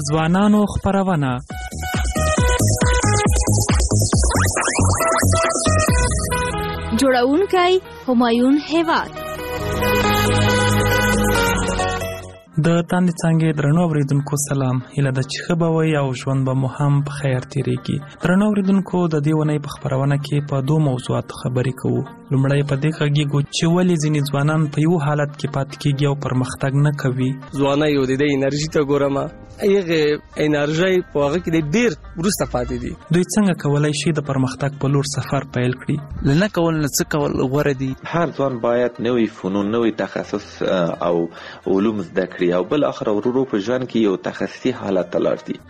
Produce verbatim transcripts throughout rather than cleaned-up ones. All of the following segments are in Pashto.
ځوانانو خپرونه. جوړونکی همایون هیواد. د تاندې څانګې درنو اورېدونکو سلام. هیله ده چې ښه به وئ او ژوند به مو هم په خیر تېرېږي. درنو اورېدونکو، د دې اونۍ په خپرونه کې په دوو موضوعاتو خبرې کوو. لومړی په دې غږیږو چې ولې ځینې ځوانان په یو حالت کې پاتې کېږي او پرمختګ نه کوي. ځوانۍ او د دې انرژي ته ګورم، هغه انرژي په هغه کې ډېر وروسته پاتې دي. دوی څنګه کولی شي د پرمختګ په لور سفر پیل کړي؟ نه کول نه څه کول غوره دي. هر ځوان باید نوې فنون، نوې تخصص او علوم زده کړي او بل اخر ورورو په ژوند کې یو تخصصي حالت ته لاړ شي.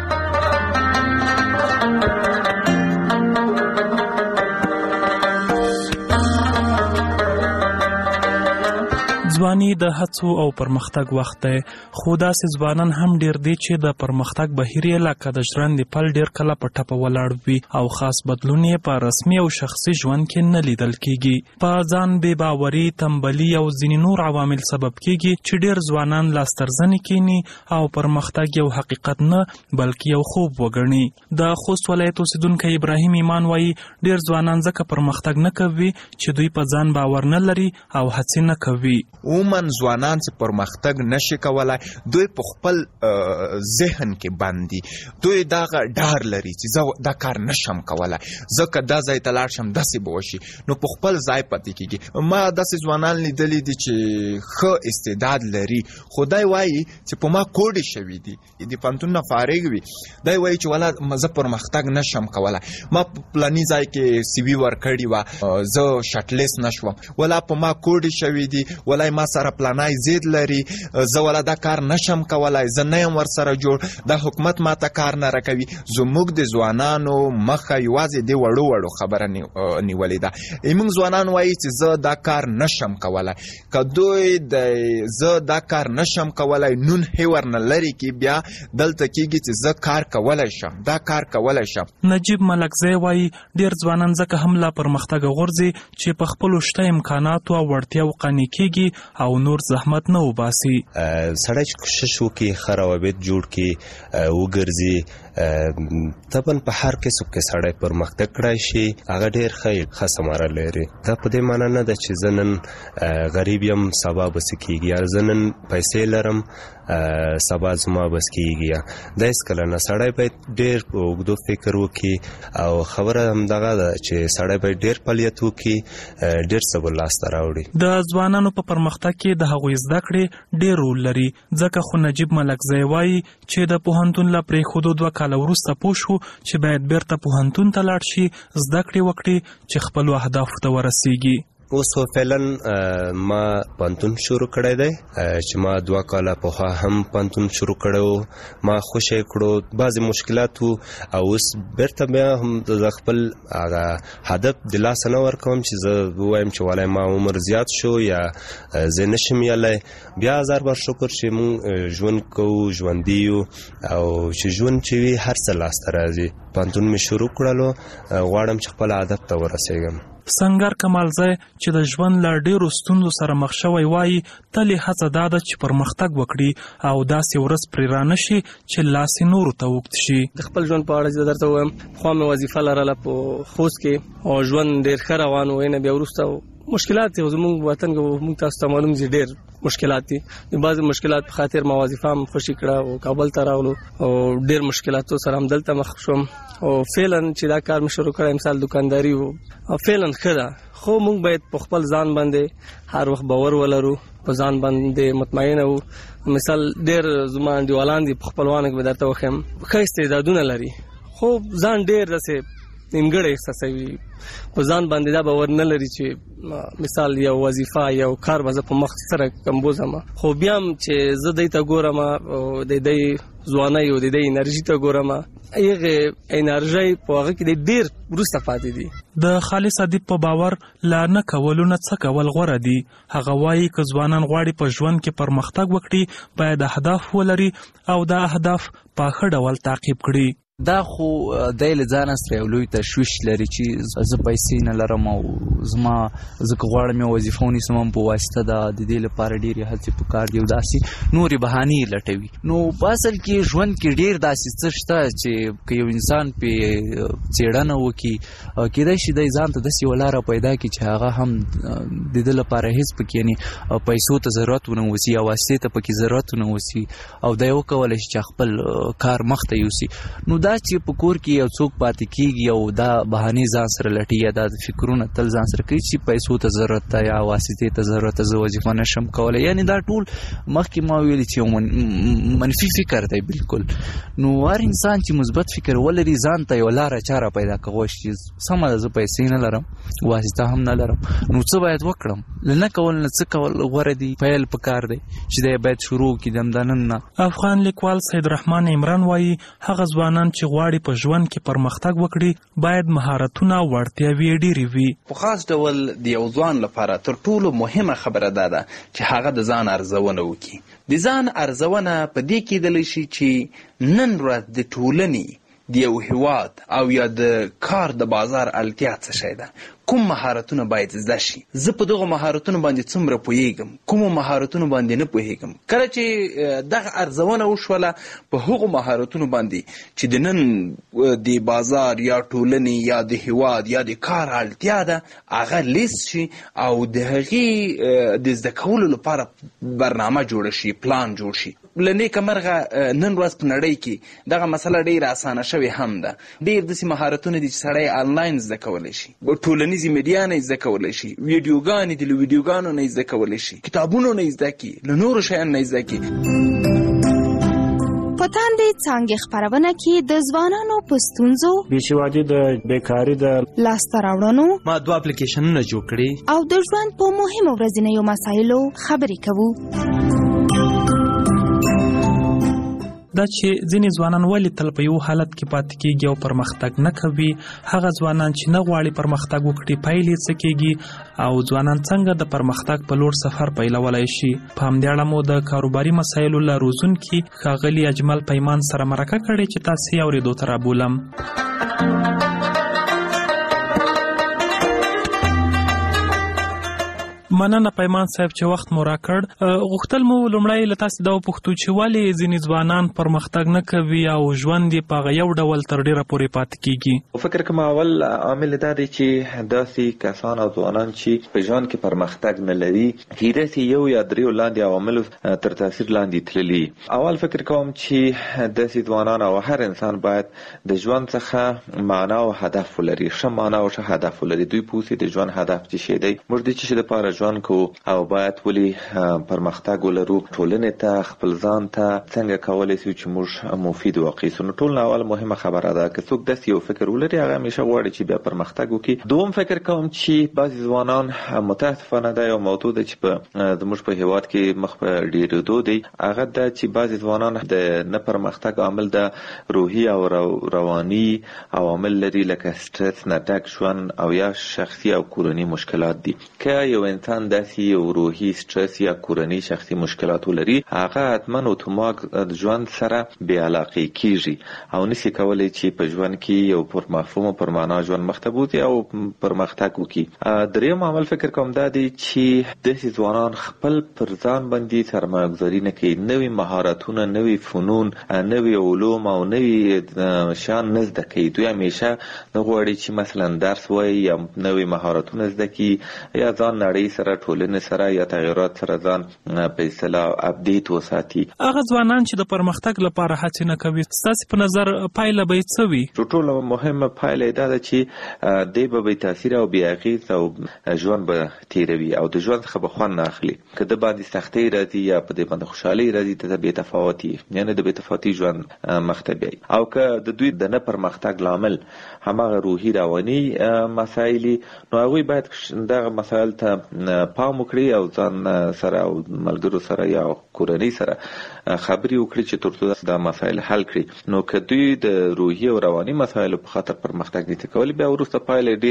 ځواني د هڅو او پرمختګ وخت دی، خو داسې ځوانان هم ډیر دي چې د پرمختګ بهیر یې لکه د ژرندې پل ډیر کله په ټپه ولاړ وي او خاص بدلون یې په رسمي او شخصي ژوند کې نه لیدل کیږي. په ځان بې باوري، تنبلي او ځینې نور عوامل سبب کیږي چې ډیر ځوانان لاسترزنې کینی او پرمختګ یو حقیقت نه بلکې یو خوب وګڼي. د خوست ولایت اوسیدونکی ابراهیم ایمان وایي ډیر ځوانان ځکه پرمختګ نه کوي چې دوی په ځان باور نه لري او هڅې نه کوي. عموماً ځوانان چې پرمختګ نشي کولای، دوی په خپل ذهن کې باندې دوی دا ډار لري چې زه دا کار نشم کولای، زه که دا ځای ته لاړ شم داسې به وشي، نو په خپل ځای پاتې کېږي. ما داسې ځوانان لیدلي دي چې ښه استعداد لري، خو دی وایي چې په ما کوډې شوي دي، د پوهنتون نه فارغ وي، دی وایي چې والا زه پرمختګ نشم کولای، ما په پلاني ځای کې سی وي ورکړې وه، زه شټلیست نشوم، والا په ما کوډې شوي دي، والا ما سره پلانای زید لري، زه ولا دا کار نشم کولای، زه نه یم ورسره جوړ، دا حکومت ما ته کار نه راکوي. زموږ د ځوانانو مخه یوازې د وړو وړو خبره نیولې ده. موږ ځوانان وایي چې زه دا کار نشم کولای، که دوی د زه دا کار نشم کولای نون هیور نه لري کې بیا دلته کېږي چې زه کار کولی شم، دا کار کولی شم. نجیب ملکزی وایي ډېر ځوانان ځکه هم لا پرمختګ غورځي چې په خپلو شته امکاناتو او وړتیاو قانع کېږي او نور زحمت نه وباسي. سړی چې کوشش وکړي، ښه روابط جوړ کړي، وګرځي، طبعا په هر کسب کې سړی پرمختګ کړی شي، هغه ډېر ښه ښه ثمره لري. دا په دې معنا نه ده چې زه نن غریب یم سبا به څه کېږي، یا زه نن پیسې لرم سبا زما بس کېږي، دا هېڅکله نه. سړی باید ډېر په اوږدو فکر وکړي او خبره همدغه ده چې سړی باید ډېر فعالیت وکړي، ډېر څه به لاسته راوړي. د ځوانانو په پرمختګ کې د هغوی زده کړې ډېر رول لري، ځکه خو نجیب ملکزی وایي چې د پوهنتون له پرېښودو دوه کاله وروسته پوه شو چې باید بیرته پوهنتون ته لاړ شي، زده کړې وکړي چې خپلو اهدافو ته ورسیږي. اوس فعلا ما پوهنتون شروع کړی دی چې ما دوه کاله پخوا هم پوهنتون شروع کړی و، ما خوشی کړو، بعضې مشکلات و او اوس بیرته بیا هم د خپل هغه هدف د لاسه نه ورکوم چې زه ووایم چې والای ما عمر زیات شو یا زه نشم یلی. بیا هزار بار شکر چې مونږ ژوند کوو، ژوندي یو او چې ژوند چې وي هر څه لاسته راځي. پوهنتون مې شروع کړلو، غواړم چې خپل هدف ته ورسېږم. سنگر کمالزی چې د ژوند له ډېرو ستونزو سره مخ شوی وایي تل یې هڅه دا ده چې پرمختګ وکړي او داسې ورځ پرې رانشي چې لاس یې نورو ته اوږد شي. د خپل ژوند په اړه چې درته ووایم، پخوا مې وظیفه لرله په خوست کې او ژوند ډېر ښه روان و، نه بیا وروسته مشکلات دي. زموږ وطن کې موږ تاسو ته معلوم دي ډېر مشکلات دي. د بعضې مشکلات په خاطر ما وظیفه هم خوشي کړه او کابل ته راغلو او ډېر مشکلاتو سره هم دلته مخ شوم او فعلا چې دا کار مې شروع کړی مثال دکانداري و، فعلا ښه ده، خو موږ باید په خپل ځان باندې هر وخت باور ولرو، په ځان باندې مطمئنه وو. مثال ډېر زما انډیوالان دي په خپلوانو کې به درته وښیم ښه استعدادونه لري، خو ځان ډېر داسې نیمګړی احساسوي، په ځان باندې دا باور نه لري چې مثال یو وظیفه یو کار به زه په مخ سره کمبوزم. خو بیا هم چې زه دی ته ګورم او د دی ځوانۍ او د دی انرژي ته ګورم، هغه انرژي په هغه کې ډېر وروسته پاتې دي. د خالص ادیب په باور لا نه کولو نه څه کول غوره دي. هغه وایي که ځوانان غواړي په ژوند کې پرمختګ وکړي باید اهداف ولري او دا اهداف په ښه ډول تعقیب کړي. دا خو دی له ځانه سره یو لوی تشویش لري چې زه پیسې نه لرم او زما زه که غواړم یو وظیفه ونیسم هم په واسطه د د دې لپاره ډېرې هڅې پکار دي او داسې نورې بهانې لټوي. نو په اصل کې ژوند کې ډېر داسې څه شته چې که یو انسان پې څېړنه وکړي کېدای شي دی ځان ته داسې یوه لاره پیدا کړي چې هغه هم د ده لپاره هېڅ پکې یعنې پیسو ته ضرورت ونه اوسي یا واسطې ته پکې ضرورت ونه اوسي او دی وکولی شي چې خپل کار مخته یوسي. نو دا چې په کور کې یو څوک پاتې کېږي او دا بهانې ځان سره لټي یا دا فکرونه تل ځان سره کوي چې پیسو ته ضرورت ده یا واسطې ته ضرورت ده، زه وظیفه نشم کولی، یعنې دا ټول مخکې ما ویلي چې یو منفي فکر دی بالکل. نو هر انسان چې مثبت فکر ولري ځان ته یوه لاره چاره پیدا کولی شي. سمه ده، زه پیسې نه لرم، واسطه هم نه لرم، نو څه باید وکړم؟ له نه کول نه څه کول غوره دي. پیل پکار دی چې دی باید شروع کړي د همدا نن نه. افغان لیکوال سید رحمان عمران وایي هغه ځوانان چې غواړي په ژوند کې پرمختګ وکړي باید مهارتونه او وړتیاوې ډېرې وي. په خاص ډول د یو ځوان لپاره تر ټولو مهمه خبره دا ده چې هغه د ځان ارزونه وکړي. د ځان ارزونه په دې کېدلی شي چې نن ورځ د ټولنې د یو هیواد او یا د کار د بازار اړتیا څه شی ده، کوم مهارتونه باید زده شي، زه په دغو مهارتونو باندې څومره پوهیږم، کومو مهارتونو باندې نه پوهیږم. کله چې دغه ارزونه وشوله په هغو مهارتونو باندې چې د نن د بازار یا ټولنې یا د هیواد یا د کار اړتیا ده هغه لیست شي او د هغې د زده کولو لپاره برنامه جوړه شي، پلان جوړ شي. له نیکه مرغه نن ورځ په نړۍ کې دغه مسله ډېره اسانه شوې هم ده. ډېر داسې مهارتونه دي چې سړی آنلاین زده کولی شي، ټولنیزې میډیا نه یې زده کولی شي، ویډیوګانې دي له ویډیوګانو نه یې زده کولی شي، کتابونو نه یې زده کړي، له نورو شیانو نه یې زده کړي. په تاندې څانګې خپرونه کې د ځوانانو په ستونزو، بېسوادي د بیکاري د لاسته راوړنو، ما دوه اپلیکیشنونه جوړ کړي او د ژوند په مهمو ورځنیو مسایلو خبرې کوو. دا چې ځینې ځوانان ولې تل په یو حالت کې پاتې کېږي او پرمختګ نه کوي، هغه ځوانان چې نه غواړي پرمختګ وکړي پایلې یې څه کېږي او ځوانان څنګه د پرمختګ په لور سفر پیلولی شي. په همدې اړه مو د کاروباري مسایلو له روزونکي ښاغلي اجمل پیمان سره مرکه کړې چې تاسې یې اورېدو ته رابولم. مننه پیمان صاحب چې وخت مو راکړ. غوښتل مو لومړی له تاسې دا وپوښتو چې ولې ځینې ځوانان پرمختګ نه کوي او ژوند یې په هغه یو ډول تر ډېره پورې پاتې کېږي؟ فکر کوم اول عامل دا دی چې داسې کسان او ځوانان چې په ژوند کې پرمختګ نه لري کېدای شي یو یا دریو لاندې عواملو تر تاثیر لاندې تللي. اول فکر کوم چې داسې ځوانان او هر انسان باید د ژوند څخه معنا او هدف ولري، ښه معنا او ښه هدف ولري. دوی پوهېږي د ژوند هدف څه شی دی، موږ د څه شي دپاره ژوند کوو او باید ولې پرمختګ ولرو، ټولنې ته خپل ځان ته څنګه کولی شو چې موږ مفید واقع سو. نو ټول نه اول مهمه خبره ده که څوک داسې یو فکر ولري هغه همیشه غواړي چې بیا پرمختګ وکړي. دوم فکر کوم چې بعضې ځوانان متاسفانه دا یو موضوع ده چې په زموږ په هیواد کې مخ په ډېرېدو دی، هغه ده چې بعضې ځوانان د نه پرمختګ عامل د روحي او رواني عوامل لري لکه سټرس نه ډک ژوند او یا شخصي او کورني مشکلات دي. که یو انسان داسې یو روحي سټرس یا کورني شخصي مشکلات ولري هغه حتما اتومات ژوند سره بې علاقې کېږي او نشي کولی چې په ژوند کې یو پر مفهوم او پر معنا ژوند مخته بوځي او پرمختګ وکړي. دریم عامل فکر کوم دا دی چې داسې ځوانان خپل پر ځان باندې سرمایه ګذاري نه کوي، نوي مهارتونه، نوي فنون، نوي علوم او نوي شیان نه زده کوي. دوی همیشه نه غواړي چې مثلا درس وایي یا نوي مهارتونه زده کړي یا ځان نړۍ سره ټولنې سره یا تغیرات سره ځان په اصطلاح اپډیټ وساتي. هغه ځوانان چې د پرمختګ لپاره هڅې نه کوي ستاسې په نظر پایله به یې څه وي؟ تر ټولو مهمه پایله یې دا ده چې دی به بې تاثیره او بې اغېزه او ژوند به تېروي او د ژوند څخه به خوند نه اخلي. که د باندې سختۍ راځي یا په دې باندې خوشحالۍ راځي ته بې تفاوتي یعنې د بې تفاوتي ژوند مخته بیایي. او که د دوی د نه پرمختګ لامل هماغه روحي رواني مسایل نو هغوی باید دغه مسایل ته پام وکړي او ځان سره او ملګرو سره یا کورنۍ سره خبرې وکړي چې تر څو دا مسایل حل کړي. نو که دوی د روحي او رواني مسایلو په خاطر پرمختګ نشي کولی بیا وروسته پایله ډېره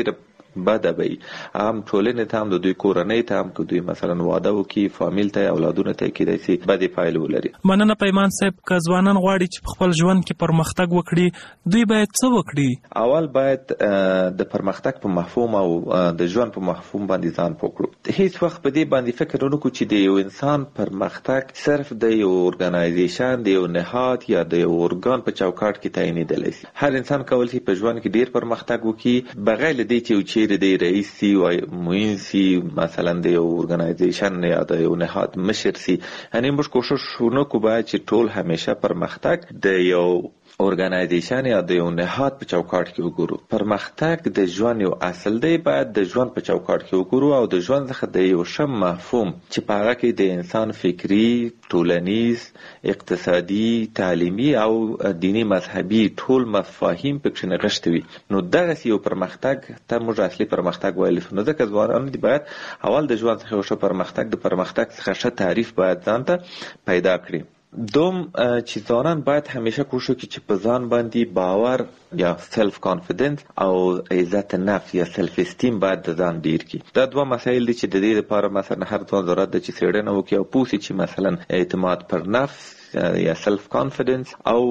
بده به هم ټولنې ته هم د دوی کورنۍ ته هم که دوی مثلا واده وکړي فامیل ته اولادونه ته کېدای شي بدې پایلې ولري. مننه پیمان صاحب. که ځوانان غواړي چې په خپل ژوند کې پرمختګ وکړي دوی باید څه وکړي؟ اول باید د پرمختګ په مفهوم او د ژوند په مفهوم باندې ځان پوه کړو. هیڅ وخت په دې باندې فکر ونه کړو چې د یو انسان پرمختګ صرف د یو ارګنایزیشن د یو نهاد یا د یو ارګان په چوکاټ کې تعینېدلی شي. هر انسان کولی شي په ژوند کې ډیر پرمختګ وکړي بغیر له دې چې یو چیرې د رئیس سي او معین سي مثلا د یو ارګنایزیشن یا د یو نهاد مشر سي. یعنې موږ کوشش ونه کوو چې ټول همیشه پرمختګ د یو ارګنایزیشن یا د یو نهاد په چوکاټ کې وګورو. پرمختګ د ژوند یو اصل دی، باید د ژوند په چوکاټ کې وګورو او د ژوند څخه د یو ښه مفهوم چې په هغه کې د انسان فکري، ټولنیز، اقتصادي، تعلیمي او دینی مذهبي ټول مفاهیم پکې نغښتي وي، نو دغسې یو پرمختګ ته موږ اصلي پرمختګ ویلی شو. نو ځکه ځوانان دي باید اول د ژوند څخه یو ښه پرمختګ د پرمختګ څخه ښه تعریف باید ځان ته پیدا کړي. دوم چې ځوانان باید همیشه کوشش وکړي چې په ځان باندې باور یا سلف کانفیډنس او عزت نفس یا سلف استیم باید د ځان ډیر کړي. دا دوه مسایل دي چې د دې لپاره مثلا هر ځوان ضرورت ده چې څېړنه وکړي او پوه شي چې مثلا اعتماد پر نفس یا سلف کانفیډنس او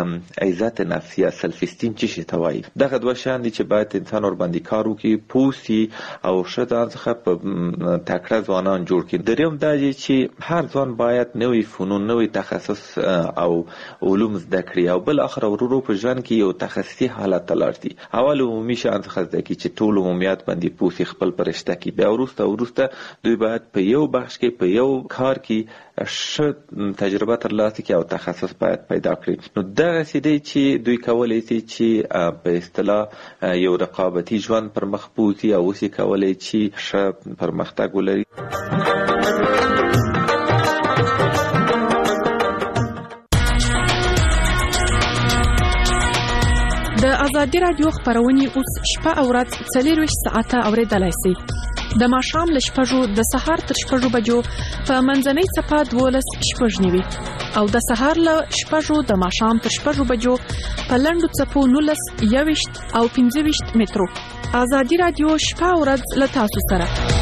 عزت نفس یا سلف استیم څه شي ته وایي. دغه دوه شیان دي چې باید انسان ور باندې کار وکړي، پوه شي او ښه ځان څخه په تکړه ځوانان جوړ کړي. درېیم دا دی چې هر ځوان باید نوي فنون، نوي تخصص او علوم زده کړي او بل اخر ورورو په ژوند کې یو تخصصي حالت ته لاړ شي. اول عمومي شیان څخه زده کړي چې ټول عمومیات باندې پوه شي، خپل پرشته کړي. بیا وروسته وروسته دوی باید په یو بخش کې په یو کار کې ښه تجربه ترلاسه کړي او تخصص باید پیدا کړي. نو دغسې دی چې دوی کولی شي چې په اصطلاح یو رقابتي ژوند پر مخ بوځي او اوس یې کولی چې ښه پرمختګ ولري. د ازادي راډیو خپرونې اوس شپه او ورځ څلېرویشت ساعته اورېدلی سئ. د ماښام له شپږو د سهار تر شپږو بجو په منځنۍ څپه دولس شپږ نوي او د سهار له شپږو د ماښام تر شپږو بجو په لنډو څپو نولس یوویشت او پنځه ویشت مترو. ازادي راډیو شپه او ورځ له تاسو سره.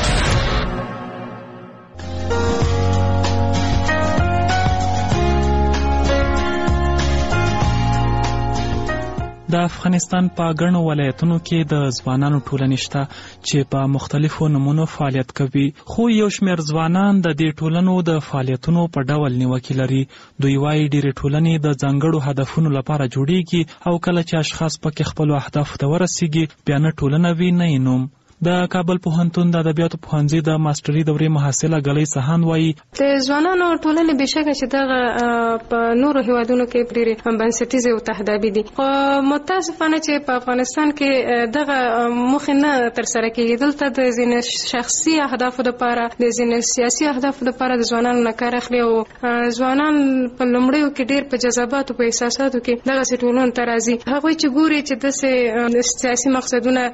د افغانستان په ګڼو ولایتونو کې د ځوانانو ټولنې شته چې په مختلفو نمونو فعالیت کوي، خو یو شمېر ځوانان د دې ټولنو د فعالیتونو په ډول نیوکې لري. دوی وایي ډېرې ټولنې د ځانګړو هدفونو لپاره جوړیږي او کله چې اشخاص پکې خپلو اهدافو ته ورسیږي بیا نه ټولنه وي نه یې نوم. د کابل پوهنتون د ادبیاتو پوهنځي د ماسټري دورې محصله ګلۍ سهان وایي د ځوانانو ټولنې بېشکه چې دغه په نورو هیوادونو کې ډېرې بنسټیزې او تهدابي دي، خو متاسفانه چې په افغانستان کې دغه موخې نه ترسره کېږي. دلته د ځینې شخصي اهدافو دپاره، د ځینې سیاسي اهدافو دپاره د ځوانانو نه کار اخلي او ځوانان په لومړیو کې ډېر په جذباتو، په احساساتو کې دغسې ټولنو ته راځي. هغوی چې ګوري چې داسې سیاسي مقصدونه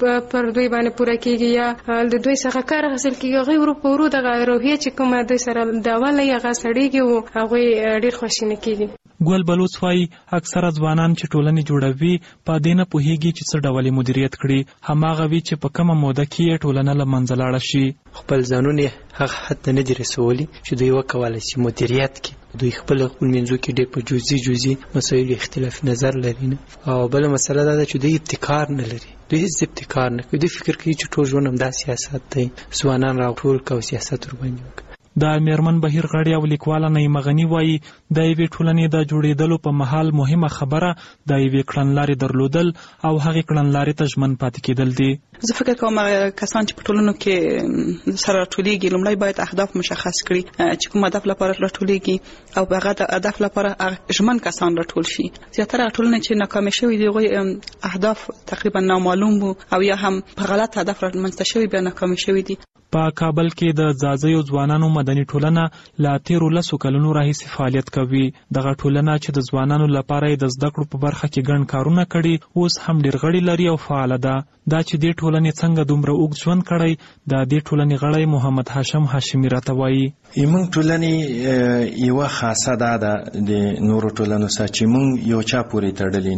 پر دوی باندې پوره کېږي یا د دوی څخه کار حاصل کېږي، هغوی ورو په ورو دغه روحیه چې کومه دوی سره د اوله یې هغه سړېږي او هغوی ډېر خواشینه کېږي. ګل بلوڅ وایي اکثره ځوانان چې ټولنې جوړوي په دې نه پوهېږي چې څه ډول یې مدیریت کړي، هماغه وي چې په کومه موده کې یې ټولنه له منځه لاړه شي. خپل ځانونه یې هغه حد ته نه دي رسولي چې دوی وکولی شي مدیریت کړي. دوی خپل خپل منځو کې ډېر په جزئي جزئي مسایلو اختلاف نظر لري نه. او بله مسله دا ده چې دوی ابتکار نه لري، دوی هیڅ ابتکار نه کوي. دوی فکر کوي چې ټول ژوند همدا سیاست دی، ځوانان راټول کړه او سیاست ورباندې وکړه. د میرمن بهیر غړي او لیکواله نعیمه غني وایي د یوې ټولنې د جوړېدلو په مهال مهمه خبره د یوې کړنلارې درلودل او هغې کړنلارې ته ژمن پاتې کېدل دي. زه فکر کوم کسان چې په ټولنو کې سره راټولېږي لومړی باید اهداف مشخص کړي چې کوم هدف لپاره راټولېږي او په هغه هدف لپاره ژمن کسان راټول شي. زیاتره ټولنې چې ناکامې شوي دي هغوی اهداف تقریبا نامعلوم وو او یا هم په غلط هدف رامنځته شوي بیا ناکامې شوي دي. په کابل کې د ځاځیو ځوانانو مدني ټولنه لا تیرو لسو کلونو راهیسې فعالیت کوي. دغه ټولنه چې د ځوانانو لپاره یې د زده کړو په برخه کې ګڼ کارونه کړي اوس هم ډېر غړي لري او فعاله ده. دا چې دې ټولنې څنګه دومره اوږد ژوند کړی د دې ټولنې غړی محمد هاشم هاشمي راته وایي موږ ټولنې یوه خاصه دا ده د نورو ټولنو سره چې موږ یو چا پورې تړلي نه یو.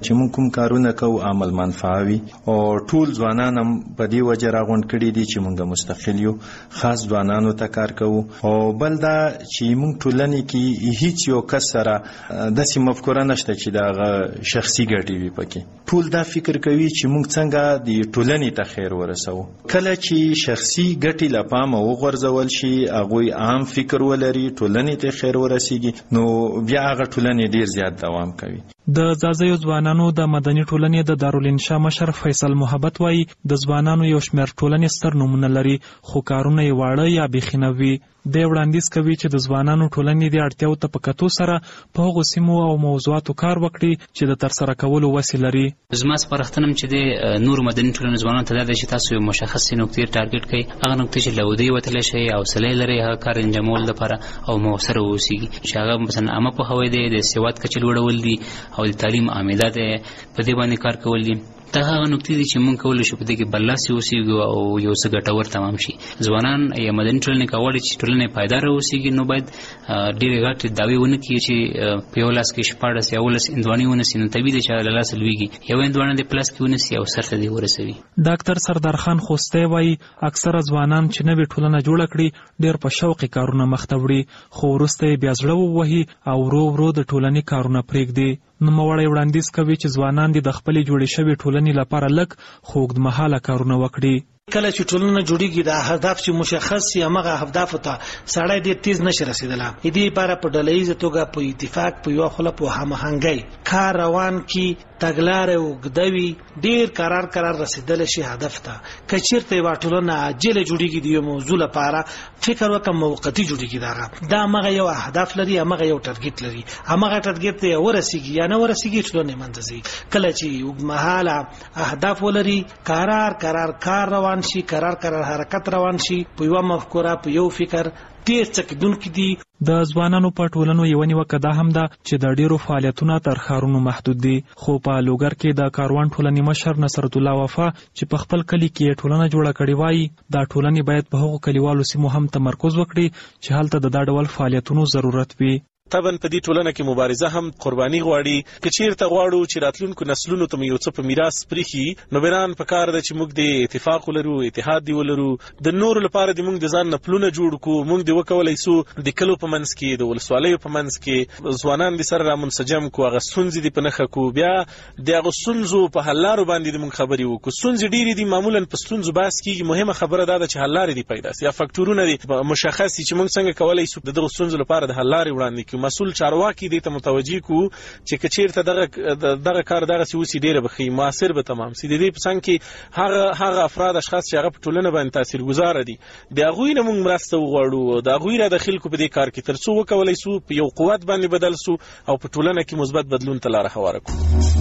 چې موږ کوم کارونه کوو عمل منفعه وي او ټول ځوانان هم په دې وجه راغونډ کړي دي چې موږ مستقل یو، خاص ځوانانو ته کار کوو. او بل دا چې موږ ټولنې کې هیڅ یو کس سره داسې مفکوره نشته چې دا شخصي ګټې وي پکې. ټول دا فکر کوي چې موږ څنګه د ټولنې ته خیر ورسوو. کله چې شخصي ګټې له پامه وغورځول شي، هغوی عام فکر ولري، ټولنې ته خیر ورسیږي، نو بیا هغه ټولنې ډیر زیات دوام کوي. د ځاځیو ځوانانو د مدني ټولنې د دارالانشا مشر فیصل محبت وایي د ځوانانو یو شمېر ټولنې ستر نومونه لري، خو کارونه یې واړه یا بیخي نه وي. دی وړاندیز کوي چې د ځوانانو ټولنې د اړتیاو ته په کتو سره په هغو سیمو او موضوعاتو کار وکړي چې د ترسره کولو وسې لري. زما سپارښتنه چې د نور مدني ټولنې ځوانانو ته دا ده چې تاسو یو مشخصې نقطې ټارګټ کړئ، هغه نقطې چې له ودې وتلی شئ، حوصله یې لرئ هغه کار انجامولو لپاره او مؤثره واوسیږي، چې هغه مثلا عامه پوهاوی دی، د سواد کچه لوړول دي او د تعلیم عامده دی، په دې باندې کار کول دي. دا هغه نقطې دي چې موږ کولی شو په دې کې برلاسي اوسېږو او یو څه ګټور تمام شي. ځوانان یا مدني ټولنې که غواړي چې ټولنه یې پایداره اوسېږي، نو باید ډېرې غټې دعوې ونه کړي چې په یو لاس کې شپاړس یا اوولس هندواڼې ونیسي، نو طبیعي دی چې هغه له لاسه لوېږي. یو هندواڼه دې په لاس کې ونیسي او سر ته دې ورسوي. ډاکټر سردار خان خوستی وایي اکثره ځوانان چې نوې ټولنه جوړه کړي ډېر په شوق کارونه مخته وړي، خو وروسته یې بیا زړه ووهي او ورو ورو د ټولنې کارونه پرېږدي. نوموړی وړاندیز کوي چې ځوانان دې د خپلې جوړې شوې ټولنې لپاره لږ خو اوږدمهاله کارونه وکړي. کله چې ټولنه جوړیږي د هدف چې مشخص یا هغه اهداف ته سړی ډېر تیز نشي رسیدلی. دې لپاره په ډلهییزه توګه په اتفاق په یوه خوله په هماهنګۍ کار روان کړي، تګلارې اوږده وي، ډېر قرار قرار رسیدلی شي هدف ته. که چېرته یوه ټولنه عاجله جوړیږي د یو موضوع لپاره، فکر وکړه موقتي جوړیږي، دغه دا همغه یو اهداف لري، همغه یو ټارګټ لري، همغه ټارګټ ته ورسیږي یا نه ورسیږي، ټولنې منځ ځي. کله چې اوږدمهاله اهداف ولري، قرار قرار کار روان شي، قرار قرار حرکت روان شي، په یوه مفکوره په یو فکر ډېر څه کېدونکي دي. د ځوانانو په ټولنو یوه نیوکه دا هم ده چې د ډېرو فعالیتونه تر ښارونو محدود دي. خو په لوګر کې د کاروان ټولنې مشر نصرت الله وفا چې په خپل کلي کې ټولنه جوړه کړې وایي دا ټولنې باید په هغو کلیوالو سیمو هم تمرکز وکړي چې هلته د دا ډول فعالیتونو ضرورت وي. طبعا په دې ټولنه کې مبارزه هم قرباني غواړي. که چیرته غواړو چې راتلونکو نسلونو ته یو څه په میراث پریښي، نو بنان په کار ده چې موږ د اتفاق ولرو، اتحاد دی ولرو، د نورو لپاره د موږ د ځان نه پلونه جوړ کړو. موږ د وکولای سو د کلو په منځ کې، د ولسوالیو په منځ کې ځوانان د سره را منسجم کو، هغه ستونزې دي په نښه کو، بیا د هغه ستونزو په حل لارو باندې د موږ خبرې وکړو. ستونزې ډېرې دي، معمولا په ستونزو بحث کېږي، مهمه خبره دا ده چې حل لارې دي پیدا سي، یا فکټورونه دي مشخص دي چې موږ څنګه کولای سو د دغو ستونزو لپاره د حل لارې وړاندې کړو. مسؤل چارواکي دې ته متوجي کو چې که چیرته دغه دغه کار دغه سی اوسې ډېره به ښه موثر به تمام سي. د دې په څنګ کې هغه هغه افراد اشخاص چې هغه په ټولنه باندې تاثیرګذاره دي، د هغوی نه موږ مرسته وغواړو، د هغوی را داخل کو په دې کار کې، تر څو وکولی سو په یو قوت باندې بدل سو او په ټولنه کې مثبت بدلون ته لاره هواره کړو.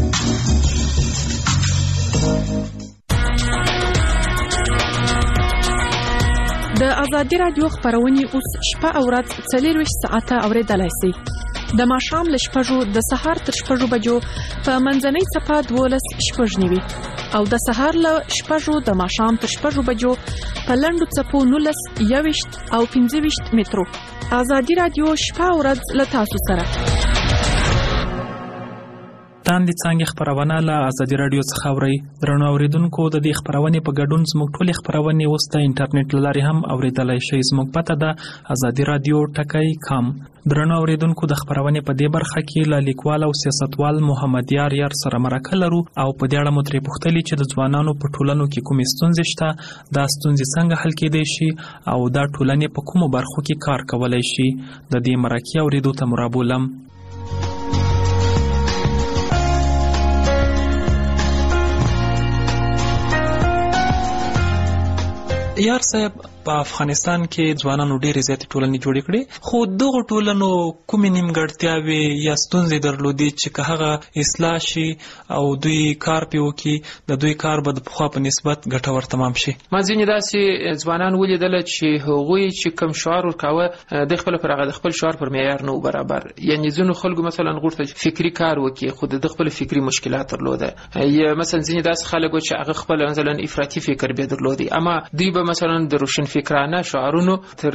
د ازادي راډیو خبرونه اوس شپه او ورځ څلورویشت ساعته اورېدلای شئ. د ماښام له شپږو د سهار تر شپږو بجو په منځنۍ څپه دولس شپږ نوي او د سهار له شپږو د ماښام تر شپږو بجو په لنډو څپو نولس یوویشت او پنځه ویشت مترو. ازادي راډیو شپه او ورځ له تاسو سره. تاندې څانګې خبرونه له ازادي راډیو څخه اورئ. درنو اوریدونکو، د دې خبرونې په ګډون زموږ ټولې خبرونې اوس د انټرنیټ له لارې هم اوریدلای شئ. زموږ پته ده ازادي راډیو ټکی کام. درنو اوریدونکو، د خبرونې په دې برخه کې له لیکوال او سیاستوال محمد یار یار سره مرکه لرو او په دې اړه مو ترې پوښتلي چې د ځوانانو په ټولنو کې کومې ستونزې شته، دا ستونزې څنګه حل کېدای شي او دا ټولنې په کومو برخو کې کار کولی شي. د دې مرکې اوریدو ته مو رابولم. یار صاحب، په افغانستان کې ځوانانو ډېرې زیاتې ټولنې جوړې کړې، خو دغو ټولنو کومې نیمګړتیاوې یا ستونزې درلودې چې که هغه اصلاح شي او دوی کار پې وکړي، د دوی کار به د پخوا په نسبت ګټور تمام شي. ما ځینې داسې ځوانان ولیدله چې هغوی چې کوم شعار ورکاوه د خپل پر هغه د خپل شعار پر معیار نه و برابر. یعنې ځینو خلکو مثلا غوښتل فکري کار وکړي، خو د خپل فکري مشکلات درلوده. یا مثلا ځینې داسې خلک و چې هغه خپل مثلا افراطي فکر به درلودي، اما دوی به مثلا د روشن فکرانه شعارونو تر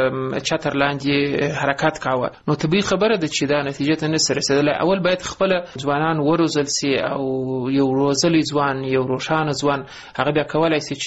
چتر لاندې حرکت کاوه. نو طبیعي خبره ده چې دا نتیجه ته نشي رسیدلی. اول باید خپل ځوانان وروزل سي او یو روزلی ځوان یو روښانه ځوان هغه بیا کولای شي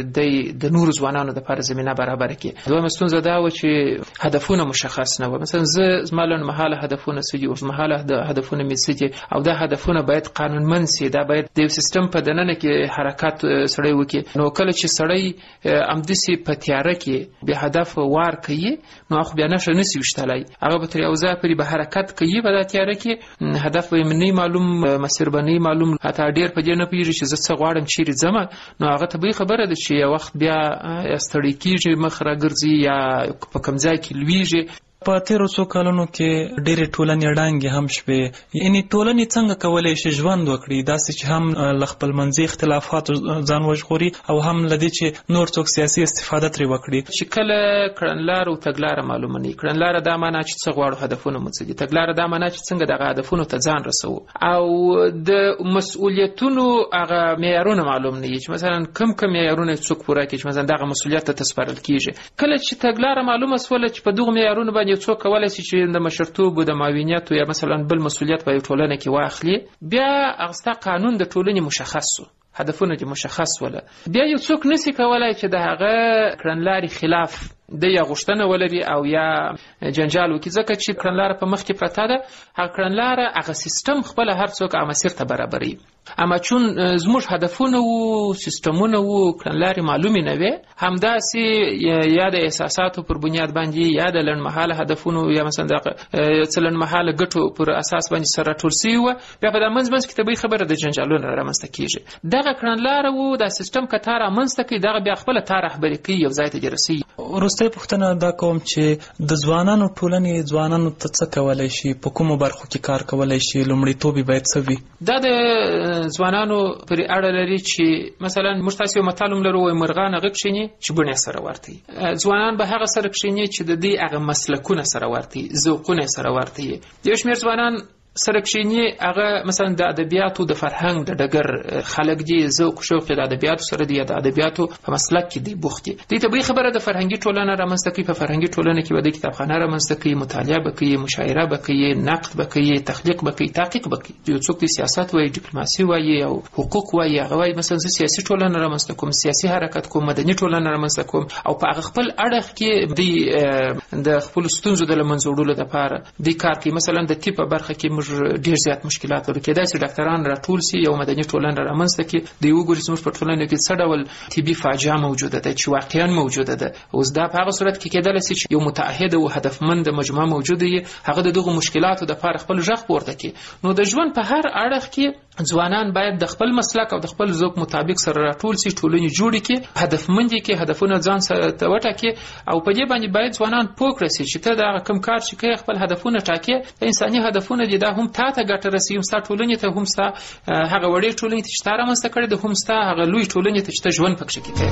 چې د نور ځوانانو لپاره زمينه برابر کړي. دویمه ستونزه دا و چې هدفونه مشخص نه و. مثلا زه زما لنډمهاله هدفونه څه دي، اوږدمهاله هدفونه مې څه دي، او دا هدفونه باید قانونمند سي. دا باید د یو سیستم په دننه کې حرکت سړی وکړي. نو کله چې سړی امدسي په تیاره کې به هدف وار کوي نو خو بیا نشه نسی وشتلای. هغه به تر یو ځای پورې به حرکت کوي په تیاره کې، هدف به منی معلوم، مسیر بنی معلوم، حتی ډیر په دې نه پیږي چې زه څه غواړم چیرې ځم. نو هغه طبیعي خبره ده چې یو وخت بیا ستړی کیږي، مخ راګرځي یا په کوم ځای کې لویږي. په تیرو څو کلونو کې ډېرې ټولنې ړنګې هم شوې. یعنې ټولنې څنګه کولی شي ژوند وکړي داسې چې هم له خپلمنځي اختلافاتو ځان وژغوري او هم له دې چې نور څوک سیاسي استفاده ترې وکړي. چې کله کړنلاره او تګلاره معلومه نه وي، کړنلاره دا معنا چې څه غواړو، هدفونه مو څه دي، تګلاره دا معنا چې څنګه دغه هدفونو ته ځان رسوو، او د مسؤلیتونو هغه معیارونه معلوم نه وي چې مثلا کم کم معیارونه څوک پوره کړي چې مثلا دغه مسؤلیت ته تسپارل کیږي. کله چې تګلاره معلومه سوله چې په دغه معیارونو باندې یو څوک کولای شي چې د مشرتوب او د معاونیت یا مثلا بل مسؤلیت په ټولنه کې واخلي، بیا هغه قانون د ټولنې مشخص شو، هدفونه دې مشخص وله، بیا یو څوک نسی کولای چې د هغه کړنلارې خلاف د یا غوښتنه ولري او یا جنجال وکړي. ځکه چې کړنلاره په مخ کې پرته ده، هغه کړنلاره هغه سیستم خپل هر څوک هغه مسیر ته برابروي. اما چون زموږ هدفونه وو، سیستمونه وو، کړنلارې معلومې نه وې، همداسې یا د احساساتو پر بنیاد باندې یا د لنډمهاله هدفونو یا مثلا د څه لنډمهاله ګټو پر اساس باندې سره راټول سوي وه، بیا په دا منځ منځ کې طبیعي خبره د جنجالونه رامنځته کېږي. دغه کړنلاره وو، دا سیستم که تا رامنځته کوي دغه بیا خپله تا رهبري کوي، یو ځای ته دې رسوي. وروستۍ پوښتنه دا کوم چې د ځوانانو ټولنې ځوانانو ته څه کولی شي، په کومو برخو کې کار کولی شي، لومړیتوب یې باید څه وي؟ دا د ځوانانو پرې اړه لري چې مثلا موږ تاسې یو متل هم لرو، وایي مرغان هغه کښېني چې بڼې سره ورته وي. ځوانان به هغه سره کښېني چې د دې هغه مسلکونه سره ورته وي، ذوقونه سره ورته وي. یو شمېر ځوانان سره کښېني هغه مثلا د ادبیاتو د فرهنګ د ډګر خلک دي، ذوق شوق د ادبیاتو سره دي، د ادبیاتو په مسلک کې دي بوخت دي. دې طبیعي خبره د فرهنګي ټولنه رامنځته کوي. په فرهنګي ټولنه کې به د کتابخانه رامنځته کوي، مطالعه به کوي، مشاعره به کوي، نقد به کوي، تخلیق به کوي، تحقیق به کوي. یو څوک د سیاست وایي، ډیپلوماسي وایي او حقوق وایي، هغه وایي مثلا زه سیاسي ټولنه رامنځته کوم، سیاسي حرکت کوم، مدني ټولنه رامنځته کوم، او په هغه خپل اړخ کې د خپل ستونزو د له منځه وړلو لپاره دې کار کوي. مثلا د طب په برخه کې موږ ډېر زیات مشکلات لرو، کېدای شي ډاکټران راټول سي، یو مدني ټولنه رامنځته کړي، د یو ګوري زموږ په ټولنه کې څه ډول طبي فاجعه موجوده ده چې واقعا موجوده ده. اوس دا په هغه صورت کې کېدلی شي چې یو متعهد او هدفمند مجموعه موجوده وي، هغه د دغو مشکلاتو دپاره خپل غږ پورته کړي. نو د ژوند په هر اړخ کې ځوانان باید د خپل مسلک او د خپل ذوق مطابق سره راټول سي، ټولنې جوړې کړي، هدفمند کړي، هدفونه ځان سره وټاکي، او په دې باندې باید ځوانان پوه کړي چې ته دا کوم کار چې کوي خپل هدفونه ټاکي، انساني هدفونه دي، دا هم تا ته ګټه رسوي، هم ستا ټولنې ته، هم ستا هغه وړې ټولنې ته چې تا رامنځته کړې ده، هم ستا هغه لوی ټولنې ته چې ته ژوند پکښې کوې.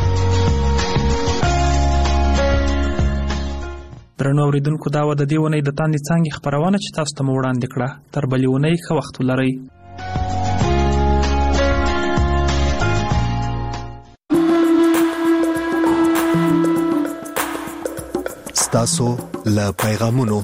درنو اورېدونکو، دا وه د دې اونۍ د تاندې څانګې خپرونه چې تاسو ته مو وړاندې کړه. تر بلې اونۍ ښه وخت ولرئ. ستاسو له پیغامونو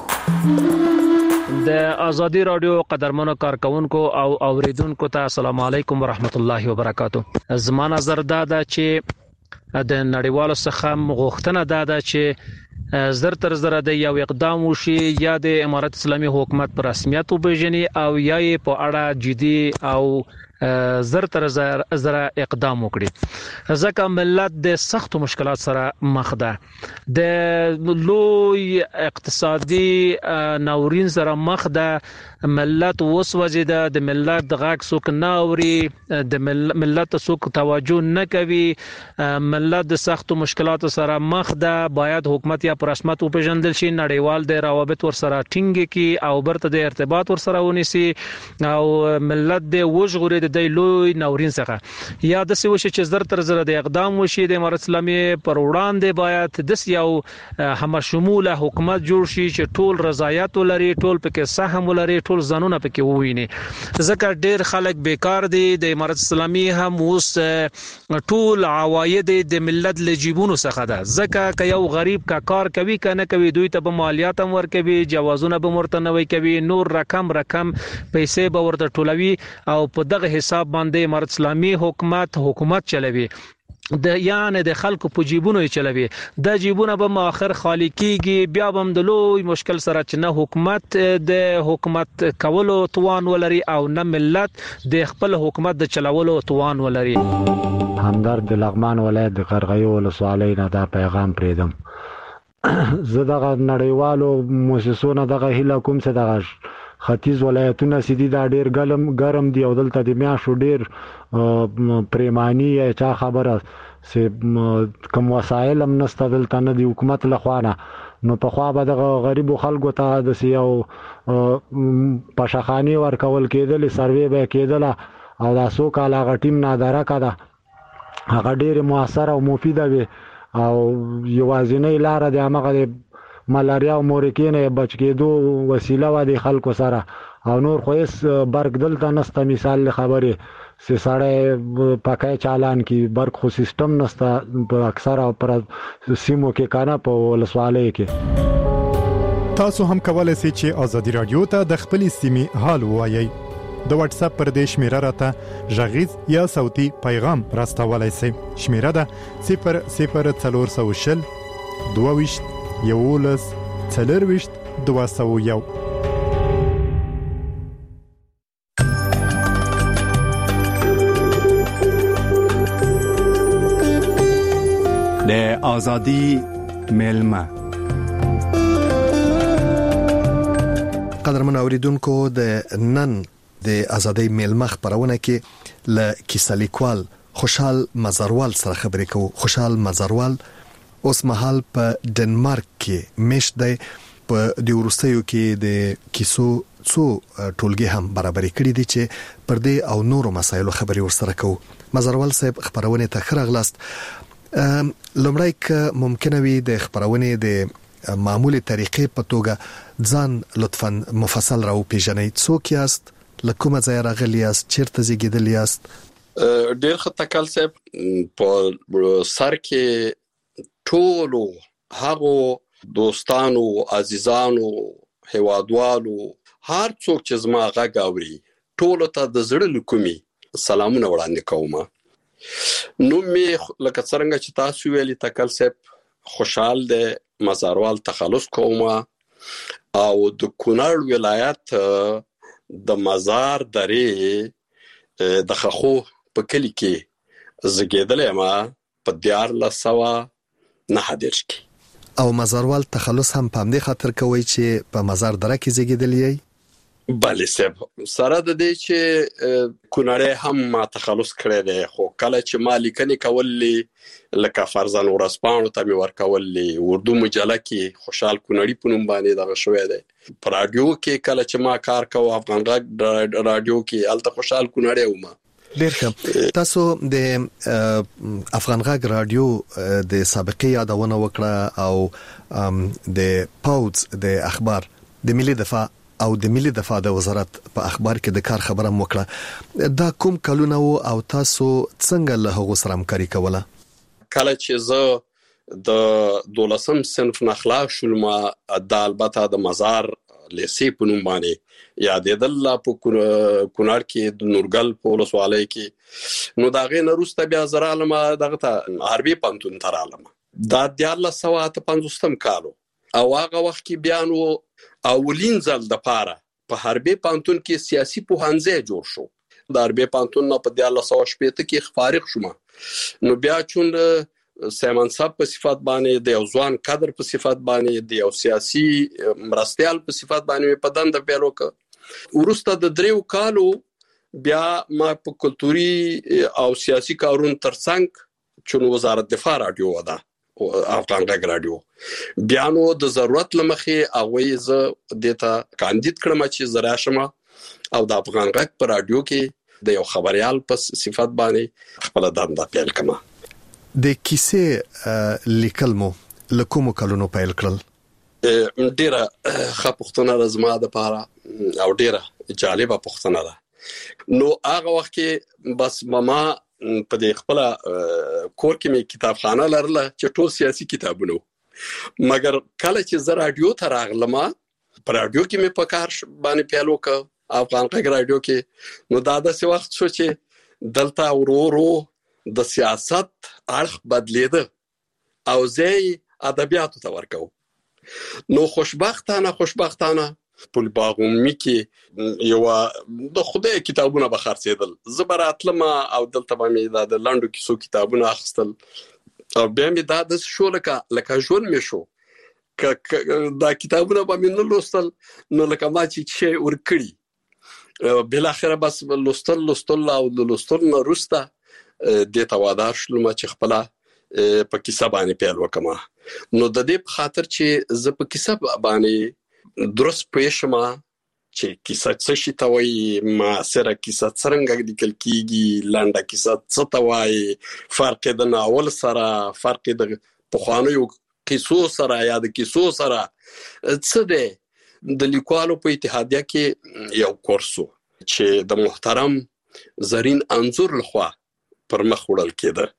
د ازادي رادیو قدرمنو کارکونکو او اوریدونکو ته السلام علیکم ورحمت الله وبرکاتو. زما نظر دا ده چې د نړیوالو څخه غوښتنه دا ده چې زر تر زر د یو اقدام وشي، یا د امارت اسلامي حکومت پر رسمیت وبېژني او یا یې په اړه جدي او زر تر زر اقدام وکړي، ځکه ملت د سخت مشکلات سره مخ ده، د لوی اقتصادي ناورین سره مخ ده، ملت وسوځیده، د ملت د غږ څوک نه اوري، د ملت څوک توجه نه کوي، ملت د سخت مشکلات سره مخ ده. باید حکومت یا پر رسمیت وپېژندل شي، نړیوال د روابط ور سره ټینګ کړي او برته د ارتباط ور سره ونیسي او ملت د وژغوري د لوی ناورین څخه. یا د څه وشي چې زر تر زر د اقدام وشي، د امارت اسلامي پر وړاندې باید د یو هم شموله حکومت جوړ شي چې ټول رضایت ولري، ټول پکې سهم ولري، ټول ځانونه پکې وویني. ځکه ډیر خلک بیکار دي. د امارت اسلامي هم اوس ټول عواید د ملت له جیبونو څخه ده. ځکه که یو غریب کا کار کوي کنه کوي دوی ته به مالیات هم ورکوي، جوازونه به ورته نوي کوي، نور رقم رقم پیسې به ورته ټولوي او په دغه حساب باندې امارت اسلامي حکومت حکومت چلوي. د یعنی د خلکو په جیبونو یې چلوي. د جیبونه به ماخر خالی کیږي، بیا به هم د لوی مشکل سره چې نه حکومت د حکومت کولو توان ولري او نه ملت د خپل حکومت د چلولو توان ولري. همدرد د لغمان ولایت د قرغیو ولسوالۍ نه دا پیغام پریدم. زه دغه نړیوالو مؤسسو نه دغه هیله کوم چې دغه ختیځ ولایتونه سیدي دا ډیر ګرم ګرم دی او دلته د میاشو ډیر پریمانی چا خبره چې کوم وسایل هم نشته دلته نه دی حکومت لخوا نه. نو په خوا به دغه غریبو خلکو ته د یو پشخانی ورکول کېدل، سروې به کېدله او دا څو کاله هغه ټیم نادرکه ده، هغه ډیرې مؤثره او مفیده وي او یوازینۍ لاره د همغه د ملاریا او مورکې نه بچ کېدو وسیله وه د خلکو سره او نور خو هېڅ برق دلته نشته. مثال له خبرې چې سړی پکای چالان کی برق خو سیستم نشته په اکثره پر سیمو کې کنه په ولسوالۍ کې. تاسو هم کولای شئ چې آزادي رادیو ته د خپلې سیمې حال ووایئ. د واتس اپ پر دې شمیره راته غږیز یا صوتي پیغام راستولای شئ. شمیره ده صفر صفر څلور سوه شل دوه ویشت یولس څلرویشت دوه سوه یو. د آزادی میلمه. قدرمن اوریدونکو، د نن د آزادی میلمه خبرونه کې ل کیسه لیکوال خوشحال مزروال سره خبرې کوو. خوشحال مزروال اوس مهال په ډنمارک کې مشت دی. په د وروستیو کې د کیسو څو ټولګي هم برابرې کړې دي چې پر دې او نورو مسایلو خبرې ورسره کوو. مزروال صاحب خبرونه ته ښه راغلاست. لومړی که ممکنه وي د خبرونې د معمولي طریقې په توګه ځان لطفاً مفصل راو پیژنئ. څوک یاست؟ له کومه ځایه راغلي یاست؟ چیرته زیږېدلي یاست؟ ډېر ښه تکل صاحب، په سر کې ټولو هغو دوستانو، عزیزانو، هیوادوالو، هر څوک چې زما غږ اوري ټولو ته د زړه له کومې سلامونه وړاندې کوم. نو مې لکه څرنګه چې تاسو ویلي تکل صاحب خوشحال دی مزروال تخلص کوم او د کونړ ولایت د مزار درې د خخو په کلی کې زګیدلې ما په دیارلس سوه نهه دېرش کې. او مزروال تخلص هم په همدې خاطر کوي چې په مزار دره کې زیږیدلی؟ بله صاحب، سره د دې چې کونړی هم ما تخلص کړی دی، خو کله چې ما لیکنې کولې لکه فرزن ورځپاڼو ته مې ورکولې، اردو مجله کې خوشحال کونړي په نوم باندې دغه شوی دی. په راډیو کې کله چې ما کار کوم افغان غږ راډیو کې هلته خوشحال کونړی وم. ډیر ښه. تاسو د افغان غږ راډیو د سابقې یادونه وکړه او د پاوز د اخبار د ملي دفاع او د ملي دفاع د وزارت په اخبار کې د کار خبره وکړه. دا کوم کلونه وو او تاسو څنګه له هغو سره همکاري کوله؟ کله چې زه د دولسم صنف نه خلاص شولم، د البته د مزار لیسې په نوم باندې یادېدل په کونړ کې د نورګل په ولسوالۍ کې. نو د هغې نه وروسته بیا زه رالم دغه ته حربي پوهنتون ته رالم. دا دیارلس سوه اته پنځوسم کال او هغه وخت کې بیا نو اولین ځل دپاره په حربي پوهنتون کې سیاسي پوهنځی جوړ شو. د حربي پوهنتون نه په دیارلس سوه شپېته کې فارغ شوم. نو بیا چون سیمن صاحب په صفت باندې د یو ځوان کادر په صفت باندې د یو سیاسي مرستیال په صفت باندې په دنده پیل وکړ. وروسته د دریو کالو بیا ما په کلتوري او سیاسي کارونو ترڅنګ چون وزارت دفاع راډیو ودا افغان غږ راډیو بیا نو د ضرورت لمخې هغوی زه دیتا کاندید کړم چې زه راشم او د افغان غږ په راډیو کې د یو خبریال په صفت باندې خپل دنده پیل کړم. د کیسې لیکل مو له کومو کلونو پیل کړل؟ ډیره ښه پوښتنه ده زما دپاره. او ډیره جالبه پوښتنه ده. نو هغه وخت کې بس ماما په دې خپل کور کې مې کتابخانه لرله چې ټول سیاسي کتابونه، مګر کله چې زه رادیو ته راغلم په رادیو کې مې په کار باندې پیل وکړ، افغان غږ رادیو کې. نو دا داسې وخت شو چې دلته ورو ورو د سیاست اړخ بدلیده او زه ادبیاتو ته ورکوم. نو خوشبختانه خوشبختانه په باغومي کې یو د خدای کتابونه به خرڅېدل. زه به راتلم او دلته به مې د لنډو کیسو کتابونه اخیستل او بیا مې دا داسې شو لکه لکه ژوند مې شو، دا کتابونه به مې نه لوستل نو لکه ما چې شی ورکړي. بالاخره بس لوستل لوستل او د لوستل نه وروسته دې ته وادار شلم چې خپله په کیسه باندې پیل وکم. نو د دې په خاطر چې زه په کیسه باندې درست پوه شم چې کیسه څه شي ته وایي، معاصره کیسه څرنګه لیکل کیږي، لنډه کیسه څه ته وایي، فرق د ناول سره، فرق د پخوانیو کیسو سره یا د کیسو سره څه دی. د لیکوالو په اتحادیه کې یو کورس چې د محترم زرین انځور لخوا پر مخ وړل کېده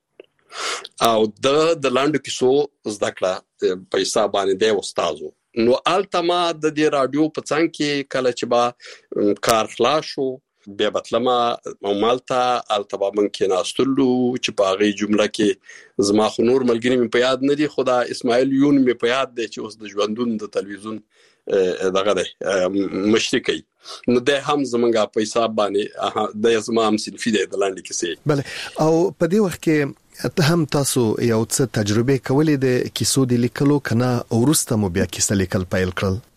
او د د لاندو کیسو زده کړه په حساب باندې دی استادو. نو الته ما د دې رادیو په څنګ کې کله چې با کار خلاص شو بیا بتلما او مالته الته با من کې ناستلو چې په هغه جمله کې زما خو نور ملګری مې په یاد نه دي، خدا اسماعیل یون مې په یاد دی چې اوس د ژوندون د تلویزیون دغه دی مشري کوي. نو د هم زمونږه په حساب باندې د زما هم صنفي دی د لاندې کیسې. بله او په دې وخت کې ته هم تاسو یو څه تجربه کولې د کیسو د لیکلو کنه او وروسته مو بیا کیسه لیکل پیل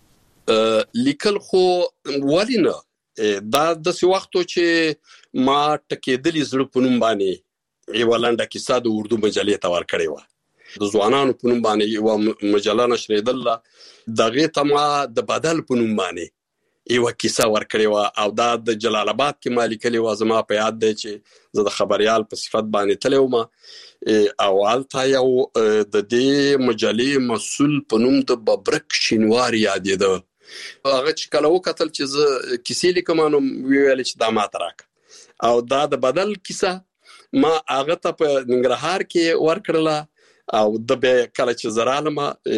کړل؟ لیکل خو ولی نه، دا د څه وختو چې ما ټکېدلې زړه په نوم باندې یو لنډه کیسه د اردو مجلې ته ورکړې وه، د ځوانانو په نوم باندې یو مجله نشرېدله، دغه ته ما د بدل په نوم باندې یو کیسه ورکړې وه او دا د جلال آباد کې ما لیکلې وه. زما په یاد دی چې زه د خبریال په صفت باندې تللی وم او هلته یو د دې مجلې مسؤل په نوم د ببرک شینوار یادېده. هغه چې کله وکتل چې زه کیسې لیکم نو ویل چې دا ماته راکړه او دا د بدل کیسه ما هغه ته په ننګرهار کې ورکړله او د بیا کله چې زرالم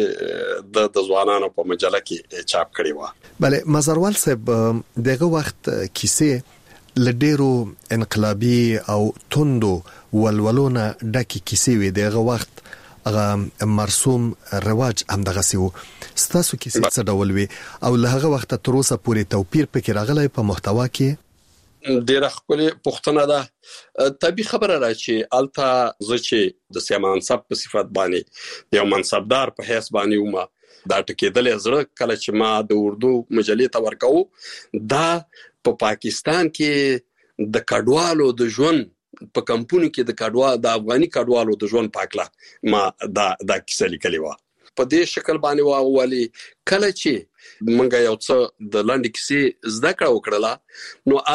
د د ځوانانو په مجله کې چاپ کړی و. بله مزروال صاحب دغه وخت کیسې لډیرو انقلابی او توندو ولولونه ډکه کیسې وي، دغه وخت هغه مرسوم رواج هم دغه سی وو. ستاسو کیسې څه ډول وي او له هغه وخت تر اوسه پورې توپیر پکې راغلی په محتوا کې؟ ډیره ښکلې پوښتنه ده. طبیعي خبره ده چې الته زه چې د سیاسي منصب په صفت باندې یو منصبدار په حیث باندې وم، دا ټکېدلې زړه کله چې ما د اردو مجلې ته ورکوو، دا په پاکستان کې د کډوالو د ژوند په کمپونو کې د کډوالو د افغاني کډوالو د ژوند په اړه ما دا د کیسه لیکلې وه. په دې شکل باندې واولي کله چې منګه یو څه د لاندې کیسې زده کړه وکړه نو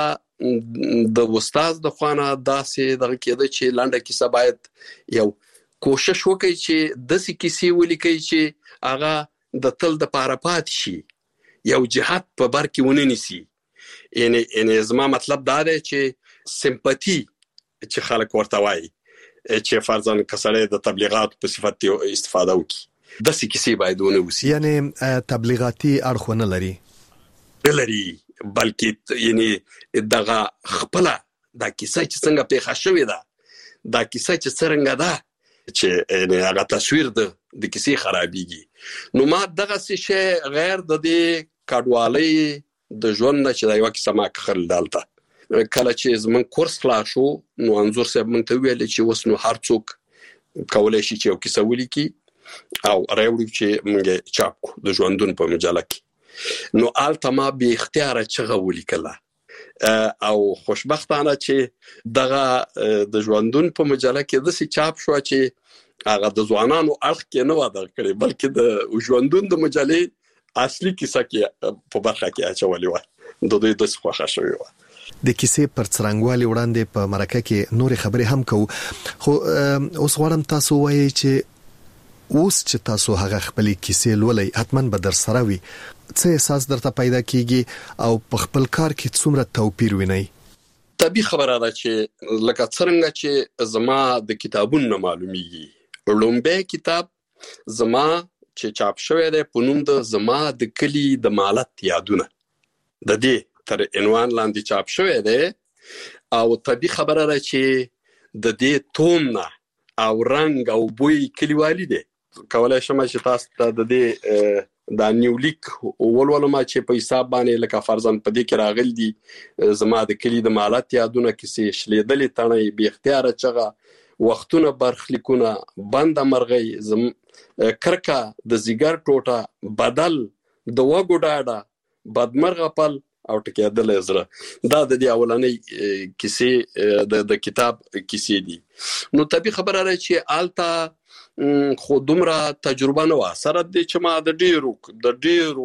التبا د استاد د خوانه داسې دغه کېده چې لنډه کیسه باید یو کوشش وکړي چې داسې کیسې ولیکي چې هغه د تل د پاره پات شي، یو جهاد په بر کې ونه نیسي. یعنی یعنی زما مطلب دا دی چې سمپاتی چې خلک ورته وایي چې فرضاً کسړی د تبلیغات په صفت استفاده وکړي، داسې کیسې باید ونه وسی. یعنی تبلیغاتي اړخ نه لري نه لري بلکې یعنی دغه خپله دا کیسه چې څنګه پیښه شوې ده، دا کیسه چې څرنګه ده چې یعنی هغه تصویر د د کیسې خرابېږي. نو ما دغه څه غیر د دې کډوالۍ د ژوند نه چې دا یو کیسه ما کخل دالته کله چې زمون کورس خلاص شو نو انځور صاحب مونږ ته ویل چې اوس نو هر څوک کولای شي چې یو کیسه ولیکي او راوړي چې مونږ چاپ کو د ژوندون په مجله کې. نو الته ما به اختیار چغه ولیکله او خوشبختانه چې دغه د ژوندون په مجله کې د سي چاپ شو چې هغه د ځوانانو اړخ کې نه وادر کړي بلکې د ژوندون د مجلې اصلي کیسه کې په برخه کې اچولې و د دوی د څخه شوی و. د کیسې پر څرنګوالي وړاندې په مرکه کې نور خبرې هم کوو، خو اوس غواړم تاسو وایي چې اوس چې تاسو هغه خپل کیسې لولئ حتماً به در سره وي، څه احساس درته پیدا کیږي او په خپل کار کې څومره توپیر وینئ؟ طبي خبره ده چې لکه څنګه چې زما د کتابونو معلومیږي، لومبه کتاب زما چې چاپ شوی دی په نوم د زما د کلی د مالت یادونه، د دې تر عنوان لاندې چاپ شوی دی. او طبي خبره ده چې د دې توم نه او رنگ او بوی کلیوالي دی. کولای شم چې تاسو ته د دې د نیولیک ولولم چې په حساب باندې لکه فرضاً په دې کې راغلي دي زما د کلی د مالت یادونه کیسې، شلیدلې تڼۍ، بې اختیاره چغه، وختونه برخلیکونه، بنده مرغۍ، زم کرکه د زیګر ټوټه، بدل د وګو ډاډه، بدمرغه پل او ټکېدل زړه. دا د دې اولنۍ کیسې د د کتاب کیسې دي. نو طبي خبره ده چې آلته خو دومره تجربه نه وه، سره دې چې ما د ډیرو د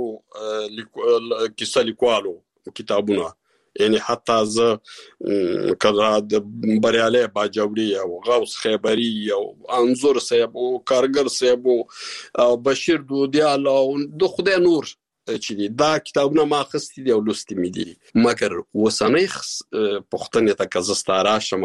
ډیرو کیسه لیکوالو کتابونه، یعنی حتی زه کله د بریالی باجوړي او غوث خیبري او انظور صاحب او کارګر صاحب او بشیر دودیال او د خدای نور چې دي دا کتابونه ما اخیستي دي او لوستي مې دي. مګر اوسنۍ پوښتنې ته که زه ستا راشم،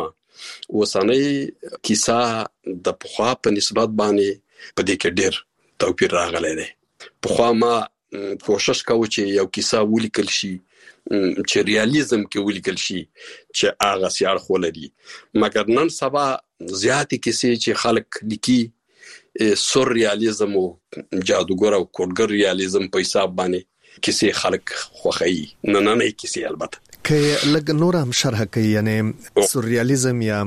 اوسنۍ کیسه د پخوا په نسبت باندې په دې کې ډېر توپیر راغلی دی. پخوا ما کوشش کوو چې یو کیسه ولیکل شي چې ریالیزم کې ولیکل شي چې هغه سیاړ خو لري، مګر نن سبا زیاتې کیسې چې خلک لیکي سور ریالیزم او جادوګر او کوډګر ریالیزم په حساب باندې کیسې خلک خوښوي، نننۍ کیسې البته که لږ نور هم شرح کوي، یعنی سورریالیزم یا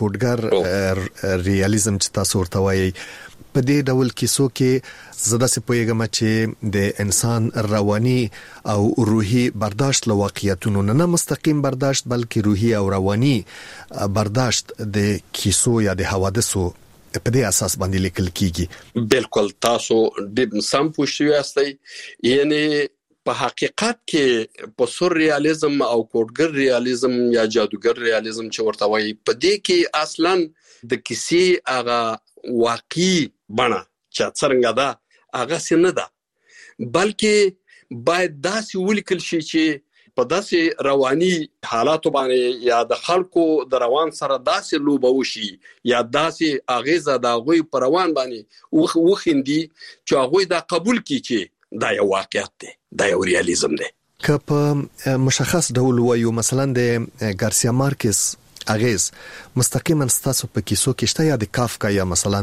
کوډګر ریالیزم چې تاسو ورته وایي، په دې ډول کیسو کې زه داسې پوهیږم چې د انسان رواني او روحي برداشت له واقعیتونو نه مستقیم برداشت بلکې روحي او رواني برداشت د کیسو یا د حوادثو په دې اساس باندې لیکل کیږي. بالکل تاسو د سم پوښتنه یاستئ، یعنی په حقیقت کې په سور ریالیزم او کوډګر ریالیزم یا جادوګر ریالیزم چې ورته وایي، په دې کې اصلا د کیسې هغه واقعي بڼه چې څرنګه ده هغه څه نه ده، بلکې باید داسې ولیکل شي چې په داسې رواني حالاتو باندې یا د خلکو د روان سره داسې لوبه وشي یا داسې اغیزه د هغوی په روان باندې وخیندي چې هغوی دا قبول کړي چې دا یو واقعیت دی، دا یو ریالیزم دی. که په مشخص ډول وایو مثلا د ګارسیا مارکس اغیز مستقیما ستاسو په کیسو کې شته یا د کافکا یا مثلا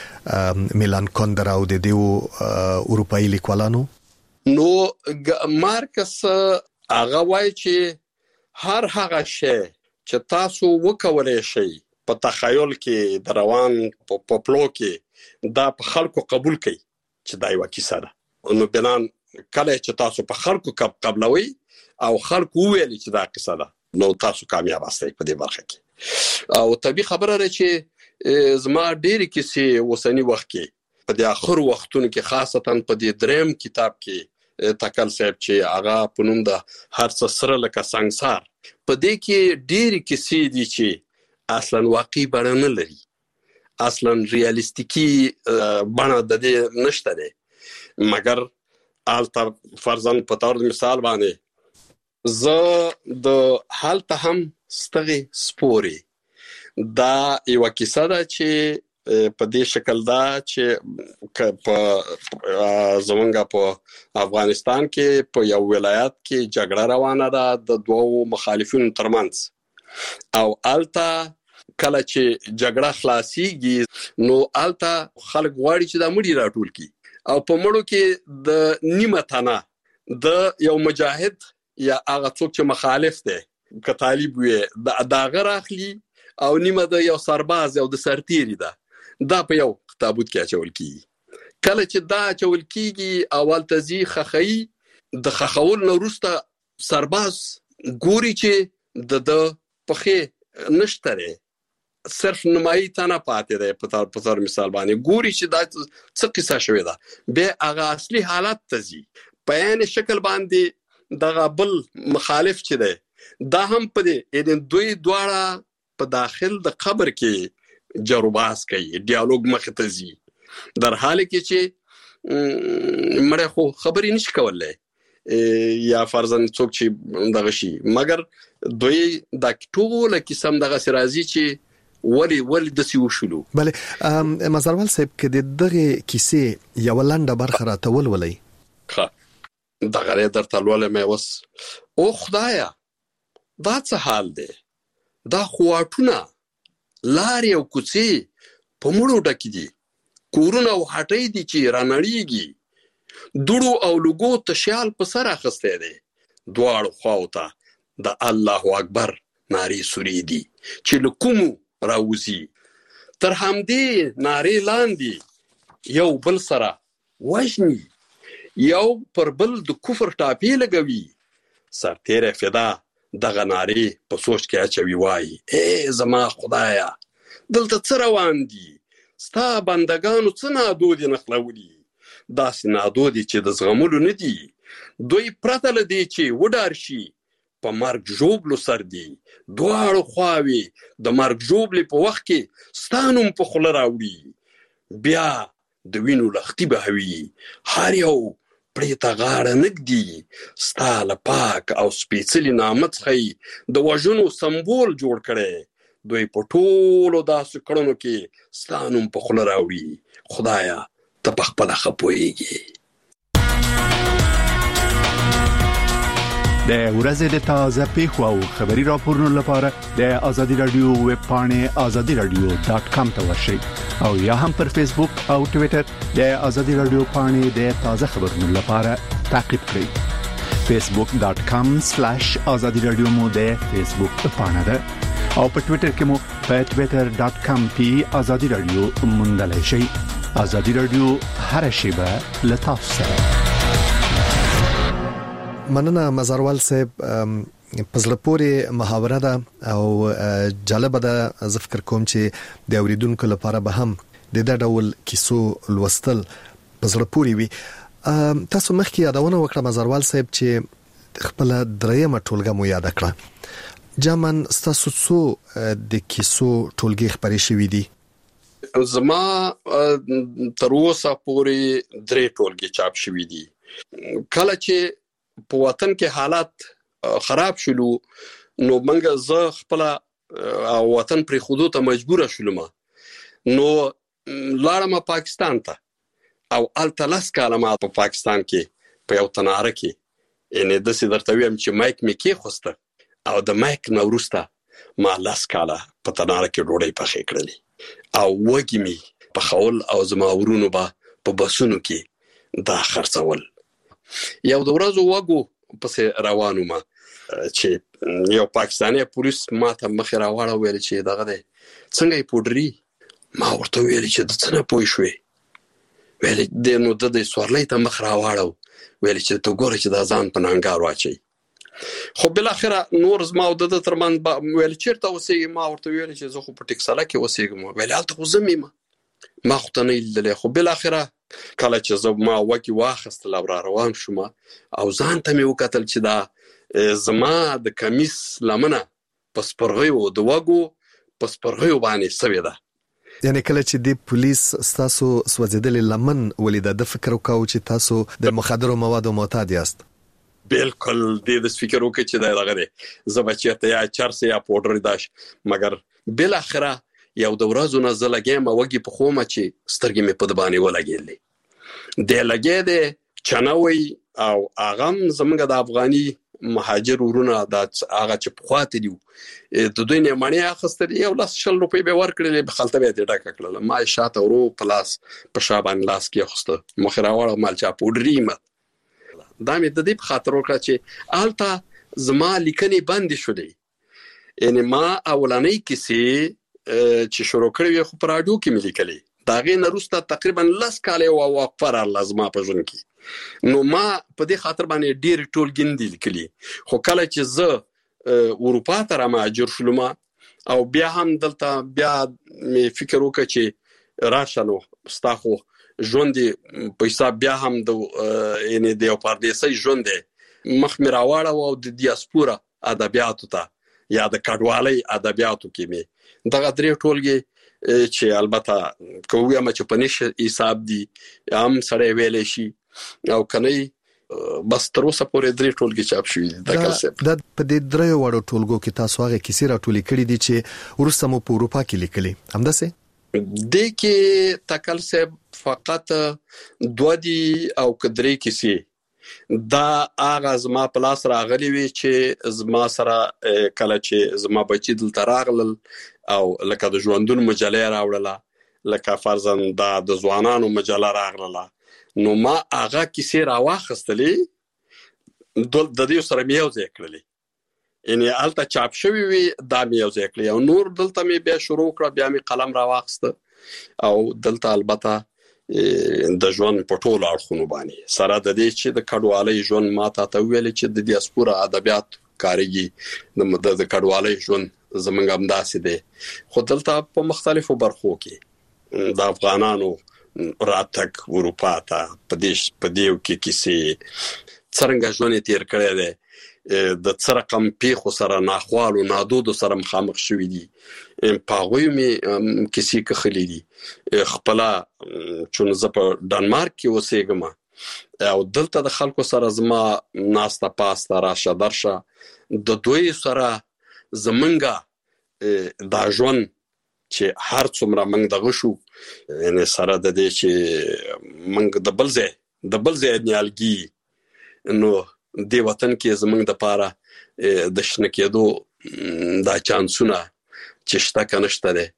د میلان کندرا او د دیو اروپایي لیکوالانو؟ نو مارکس هغه وایي چې هر هغه شی چې تاسو وکولای شئ په تخیل کې د روان په پپلو کې دا په خلکو قبول کړئ چې دا یو کیسه ده. نو بنان کله چې تاسو په خلکو قبلوي او خلکو ویل چې دا کیسه ده، نو تاسو کامیاب یاستئ په دې برخه کې. او طبي خبره ده چې زما ډېرې کیسې اوسني وخت کې په دې اخر وختونو کې خاصتا په دې دریم کتاب کې تکل صاحب چې هغه په نوم د هر څه سره لکه سنگسار، په دې کې ډېرې کیسې دي چې اصلا واقعي بڼه نه لري، اصلا ریالیستیکي بڼه د دې نشته دی. مګر هلته فرضاً په طور مثال باندې زه د هلته هم ستغې سپورې دا یوه کیسه ده چې په دې شکل دا چې په زمونږ په افغانستان کې په یو ولایت کې جګړه روانه ده د دوو مخالفینو ترمنځ، او الته کله چې جګړه خلاصيږي نو الته خلک غواړي چې دا مړي راټول کړي، او په مړو کې د نیمه تنه د یو مجاهد یا هغه څوک چې مخالف دی که طالب وي دا غره اخلي، او نیمه د یو سرباز او د سرتیری ده، دا په یو تابوت کې اچول کیږي. کله چې دا اچول کیږي اول تزي خخئی د خخول نو وروسته سرباز ګوري چې د د پخې نشتره صرف نمایي تنه پاتې ده. په تر په تر مثال باندې ګوري چې دا څه قصه شوې ده، به هغه اصلي حالت تزي په عین شکل باندې دغه بل مخالف چې ده دا هم په دې یعنی دوی دواړه په داخل د قبر کې جروباس کوي، ډیالوګ مخ ته ځي، در حال کې چې مړ خو خبرې نشي کولای یا فرضاً څوک چې دغه شي، مګر دوی د ټوله قسم دغه سرازي چې ولی ولی د سی وشلو. بله مزروال صاحب کې د دغه کیسې یو لنډه برخه راتول ولې ښه دغه درته لولې مې وس او خدایا دا څه حال دی، دا خواټونه لارې او کوڅې په مړو ډکې دي، کورونه او هټۍ دي چې رانړېږي، دوړو او لوګو تشیال په سر اخیستی دی، دواړو خواو ته د الله اکبر نارې سوري دي چې له کومو راوځي. تر همدې نارې لاندې یو بل سره وژني، یو پر بل د کفر ټاپې لګوي. سرتیری فدا دغه نارې په سوچ کې اچوي، وایي ای زما خدایا دلته څه روان دي، ستا بندګانو څه نادودې نښلولي، داسې نادودې چې د زغملو نه دي، دوی پرته له دې چې وډار شي په مرګ ژوبلو سر دي، دواړو خواوې د مرګ ژوبلې په وخت کې ستا نوم په خوله راوړي، بیا د وینو لښتي بهوي، هر یو پړې ته غاړه نږدي، ستا له پاک او سپېڅلي نامه څخه یې د وژنو سمبول جوړ کړی، دوی په ټولو داسې کړنو کې ستا نوم په خوله راوړي. خدایا ته په خپله ښه پوهېږې. د ورځې د تازه پیښو او خبري راپورونو لپاره د آزادي رادیو ویب پاڼې آزادي رادیو ډاټ کام ته ورشئ او یا هم پر فیسبوک او ټوئیټر د آزادي رادیو پاڼې د تازه خبرونو لپاره تعقیب کړئ. فیسبوک ډاټ کام سلیش آزادي رادیو مو د فیسبوک پاڼه ده او په ټوئیټر کې مو په ټوئیټر ډاټ کام پی آزادي رادیو موندلای شئ. آزادي رادیو هر شیبه له تاسو سره. مننه مزروال صاحب، پزله پورې محاوره ده او جالب ده. زه فکر کوم چې د اوریدونکو لپاره به هم د دې ډول کیسو لوستل پزله پورې وي. تاسو مخکې یادونه وکړه مزروال صاحب چې خپل درېمه ټولګه مو یاد کړه. جامن تاسو څو د کیسو ټولګي خبرې شوې دي؟ زما تر اوسه پورې درې ټولګي چاپ شوې دي. کله چې په وطن کې حالات خراب شلو نو منګه زه خپل وطن پرې خودو ته مجبور شولم، نو لاړم پاکستان ته او الته لاس کاله ما په پاکستان کې په یو تناره کې یعنی د سې درته ویم چې مایک مې کې خوسته او د مایک نو وروسته ما لاس کاله په تناره کې ډوډۍ پخې کړلې او وګي می په خول او زما ورونو با په بسونو کې دا خرڅول. یو د ورځو وګو پس روانو ما چې یو پاکستاني پولیس ما ته مخ راوړ ویل چې دغه دی څنګه یې پودري، ما ورته ویل چې د څنګه پوي شوې، ویل د نو د سوارلۍ ته مخ راوړ ویل چې ته ګوره چې دا ځان په نانګار واچي. خو بل اخره نور زما او د ترمن ویل چیرته اوسېږي، ما ورته ویل چې زه خو په ټکساله کې اوسېږم، ویل هلته خو زه مې ما خو ته نه لیدلې. خو بل اخره کله چې زه ما وګي واخیستل او را روان شوم او ځان ته مې وکتل چې دا زما د کمیس لمنه په سپرغیو د وګو په سپرغیو باندې سوې ده. یعنی کله چې د پولیس تاسو سوځیدلې لمن ولیده د فکر وکاو چې تاسو د مخدرو موادو معتاد یاست؟ بالکل د دې فکر وکړ چې دا دغه زه بچیته یا چرس یا پودر داش، مګر بل اخره یو د ورځو نه زه لګیم وګي په خومه چې سترګې مې په د باندې ولګېدلې د لګې د چنوي او اغم زمونږ د افغاني مهاجر ورونه د هغه چې په خواته دی د دوی نه مانی اخستل یو لاس شل روپۍ به ورکړلې به خلته به ډاکه کړل، ما شاته ورو پلاس په شابان لاس کې خوسته مخراوړ مال چا پودري ما دا مې د دې په خاطر وکړه چې آلته زما لیکنې بند شولې. یعنی ما اولنۍ کیسې چې شروع کړې خو پر راډیو کې مې لیکلې، دا غي نه وروسته تقریبا لس کاله او وقفه را لازمه په ژوند کې، نو ما په دې خاطر باندې ډېر ټولګین دي لیکلي. خو کله چې زه اروپا ته را مهاجر شولم او بیا هم دلته بیا مې فکر وکړ چې راشه نو ستا خو ژوند په حساب بیا هم د یعنی د یو پردیسي ژوند مخ مې راوړه او د دیاسپورا ادبیاتو ته یا د کډوالۍ ادبیاتو کې مې دغه درې ټولګي چې البته کوم چې په نشه حساب دي هم سړی ویلې شي او کني بس تر اوسه پورې درې ټولګي چاپ شوي دي د کلسب د په دې درې وړو ټولګو کې تاسو هغه کیسې راټولې کړې دي چې ورسته مو په اروپا کې لیکلي همداسې د کې تکلسب فقط دوه دي او کدرې کیسې دا هغه زما په لاس راغلي وي چې زما سره کله چې زما بچی دلته راغلل او لکه د ژوندون مجله راوړله لکه فرضاً د ځوانانو مجله راغله نو ما هغه کیسې راواخستلې د دې سره مې یو ځای کړلې یعنی الته چاپ شوی وي دا مې یو ځای کړلې او نور دلته مې بیا شروع کړ بیا مې قلم راواخسته او دلته البته د ژوند په ټولو اړخونو باندې سره د دې چې د کډوالۍ ژوند ما ته ویل چې د دیاسپورا ادبیات کاريږي د کډوالۍ ژوند زمونږ هم داسې دی خو دلته په مختلفو برخو کې د افغانانو راتګ اروپا ته په دې په دې کې کیسې څنګه ژوند تیر کړی دی د څرقم پیخو سره ناخوالو نادودو سره مخامخ شوی دي په هغوی مې کیسې کښلې دي خپله چون زه په ډنمارک کې اوسېږم او دلته د خلکو سره زما ناسته پاسته راشه درشه د دوی سره زمونږ دا ژوند چې هر څومره موږ دغه شو یعنی سره د دې چې موږ د بل ځای د بل ځای نیالګي نو دې وطن کې زموږ د پاره د شنه کېدو دا چانسونه چې شته که نشته دی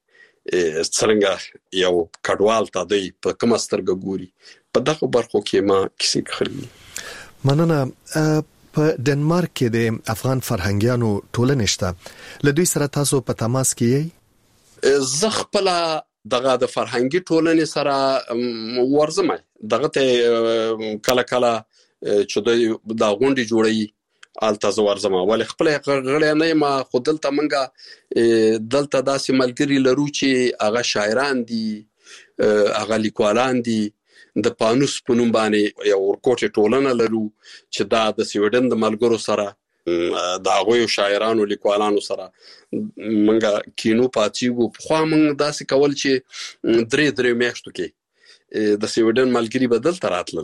څرنګه یو کډوال ته دی په کومه سترګه ګوري په دغه برخو کې ما کیسې کښلي مننه په ډنمارک کې د افغان فرهنګیانو ټولنه شته له دوی سره تاسو په تماس کې یې زه خپل دغه د فرهنګي ټولنې سره ورزم دغه ته کله کله چې د غونډې جوړي آلته زه ورزم ول خپل غړی نه ما خو دلته منګه دلته داسې ملګري لرو چې هغه شاعران دي هغه لیکوالان دي د پانوس په نوم باندې یو ورکوټه ټولنه لرو چې دا د سویډن د ملګرو سره دا غوي شاعرانو لیکوالانو سره منګه کینو پاتېګو خو موږ داسې کول چې درې درې میاشتو کې د سویډن ملګری بدل تراتل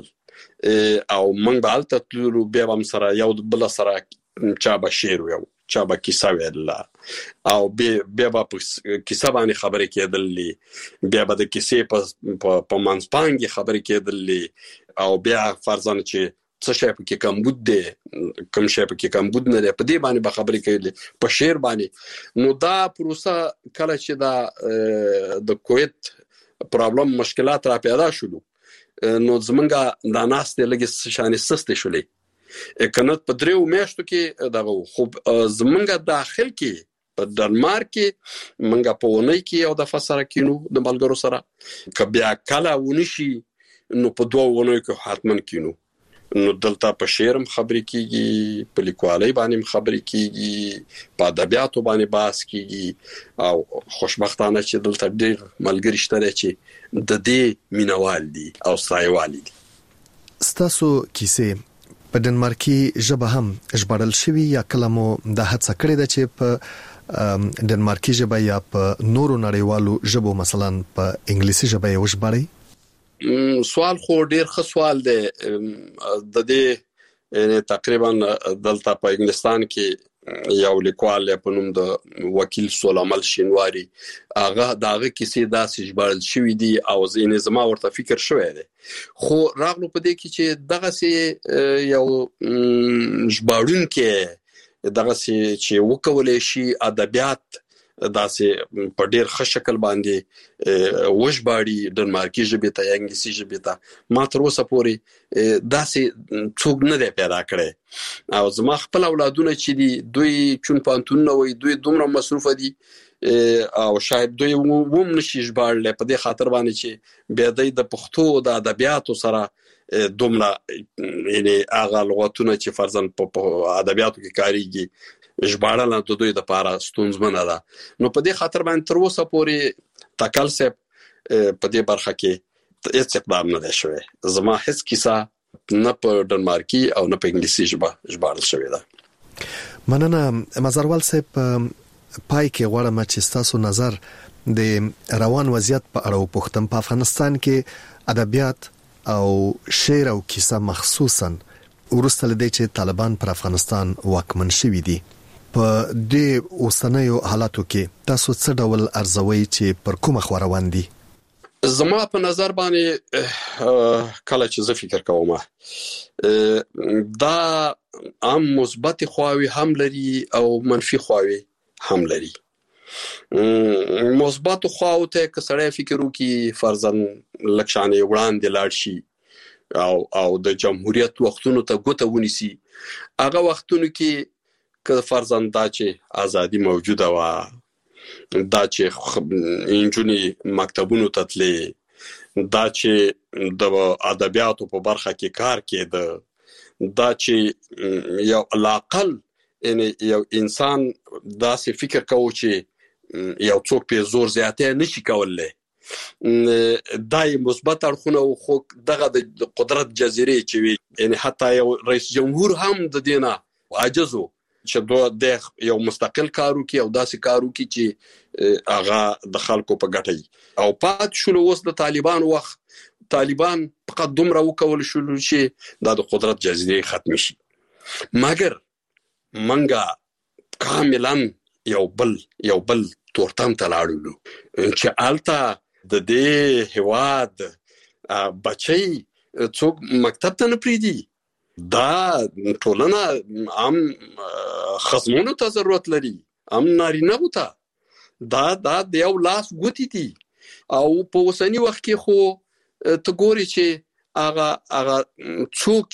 او موږ به الته تلو بیا هم سره یو بل سره چا به شعر یو چا به کیسه ویل او بیا به کیسه باندې خبرې کېدلې بیا به د کیسې په په منځپانګې خبرې کېدلې او بیا فرضاً چې څه شی پکې کمبود دی کوم شی پکې کمبود نه دی په دې باندې به خبرې کوي په شعر باندې نو دا پروسه کله چې دا د کویت پرابلم مشکلات را پیدا شول نو زمونږه دا ناستې لګي شانې سستې شولې کنه په دریو میاشتو کې دغه خو زمونږه داخل کې په ډنمارک کې منګه په ونی کې او د فسره کینو د ملګرو سره ک بیا کله ونشي نو په دوه ونی کې حتمن کینو نو دلته په شعرم خبرې کیږي په لیکوالۍ باندې خبرې کیږي په ادبیاتو باندې بحث کیږي او خوشبختانه چې دلته ډېر ملګري شته چې د دې مینوال دي او سایوال دي ستاسو کیسې په ډنمارکي ژبه هم ژباړل شوی یا کلمو د هڅه کړې ده چې په ډنمارکي ژبه یا په نورو نړیوالو ژبو مثلا په انګلیسي ژبه یې وژباړئ سوال خو ډیر ښه سوال دی د دې تقریبا دلته په انګلستان کې یو لیکوال په نوم د وکیل سولامل شینواری هغه داغه کیسې داسې ژباړل شوی دي او زین زما ورته فکر شوی دی خو راغلو په دې کې چې دغه سي یو ژباړون کې دغه سي چې وکولې شي ادبیات داسې په ډیر ښه شکل باندې وژباړي ډنمارکي ژبې ته یا انګلیسي ژبې ته ما تر اوسه پورې داسې څوک نه دی پیدا کړی او زما خپل اولادونه چې دي دوی چون پانتونونه وي دوی دومره مصروفه دي او شاید دوی ووم نشي ژباړلی په دې خاطر باندې چې بیا دوی د پښتو د ادبیاتو سره دومره یعنې هغه لغتونه چې فرضاً په ادبیاتو کې کارېږي ژباړل د دوی لپاره ستونزمنه ده نو په دې خاطر باندې تر اوسه پورې تکل صاحب په دې برخه کې هیڅ اقدام نه دی شوی زما هیڅ کیسه نه په ډنمارکي او نه په انګلیسي ژبه ژباړل شوې ده مننه مزروال صاحب پای کې غواړم چې تاسو نظر د روان وضعیت په اړه وپوښتم. په افغانستان کې ادبیات او شعر او کیسه مخصوصا ورسته لدی چې طالبان پر افغانستان واکمن شوي دي، په دې اوسنیو حالاتو کې تاسو څه ډول ارزوي چې پر کومه خوا روان دي؟ زما په نظر باندې کله چې زه فکر کوم دا هم مثبت خواوي هم لري او منفي خواوي هم لري. مثبت خواو ته که سړی فکر وکړي فرضاً لکشانې وړاندې لاړ شي او او د جمهوریت وختونو ته ګوته ونیسي، هغه وختونو کې که فرضاً دا چې ازادي موجوده وه، دا چې انجونې مکتبونو ته تلې، دا چې د ادبیاتو په برخه کې کار کېده، دا چې یو علاقل یو انسان داسې فکر کوو چې یو څوک په زور زیاتې نشي کولای. دای مثبت اړخونه خو دغه د قدرت جزیره چې وي، یعنی حتی یو رئیس جمهور هم د دینه عاجزو چې دوه د یو مستقل کارو کې او داسې کارو کې چې هغه د خلکو په ګټه او پات شول. اوس د طالبان وخت طالبان فقط دومره وکول شول چې دا د قدرت جزیره ختم شي، مګر منګه کاملا یو بل یو بل تورتم ته لاړو چې آلته د دې هواد بچي څوک مکتب ته نه پریدي. دا ټولنه هم خصمونو ته ضرورت لري، هم نارینه ته، دا دا د یو لاس ګوتې دي. او په اوسني وخت کې خو ته ګوري چې هغه هغه څوک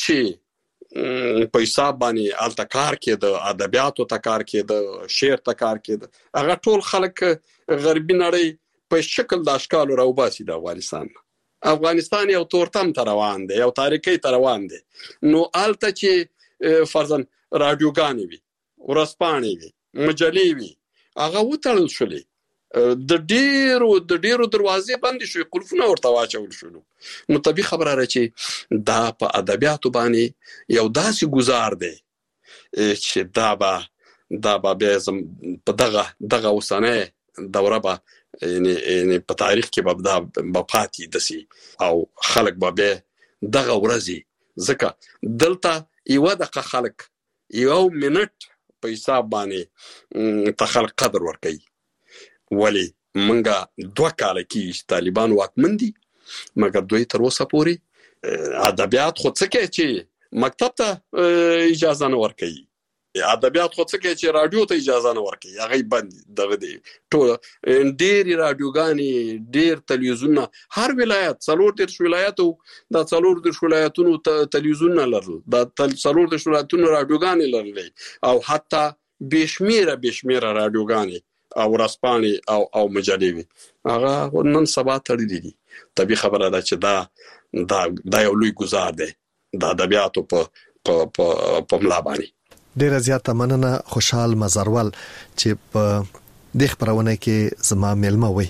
چې په حساب باندې آلته کار کېده، ادبیاتو ته کار کېده، شعر ته کار کېده، هغه ټول خلک غربي نړۍ په شکل د اشکالو راوباسي د افغانستان. افغانستان یو تورتم ته روان دی، یو تاریخي ته روان دی. نو آلته چې فرضاً رادیوګانې وي، ورځپاڼې وي، مجلې وي، هغه وتړل شولې، د ډیرو د ډیرو دروازې بندې شوې، قلفونه ورته واچول شولو. نو طبیعي خبره ده چې دا په ادبیاتو باندې یو داسې گزار دی چې دا به دا به بیا په دغه دغه اوسنۍ دوره به یعنی په تاریخ کې به دا به پاتې دسي او خلک به بیا دغه ورځې، ځکه دلته یوه دقیقه خلک یو منټ په حساب باندې ته خلک قدر ورکوي. ولی منګه دوه کاله کې طالبان واکمن دي، مګر دوی تر اوسه پورې ادبیات خو څه کوي چې مکتب ته اجازه نه ورکوي، ادبیات خو څه کوي چې رادیو ته اجازه نه ورکوي، هغه بند دغه دی. ټول ډېرې رادیوګانې، ډېر تلویزیونونه، هر ولایت څلور دېرش ولایتو دا څلور دېرش ولایتونو تلویزیونونه لرل، دا څلور دېرش ولایتونو رادیوګانې لرلې، او حتی بې شمېره بې شمېره رادیوګانې او ورځپاڼې او او مجلې وي، هغه نن سبا تړلي دي. طبیعي خبره ده چې دا دا دا یو لوی گزار دی د ادبیاتو په په په ملا باندې. ډیره زیاته مننه خوشحال مزروال چې په دې خبرونه کې زما ملما وي.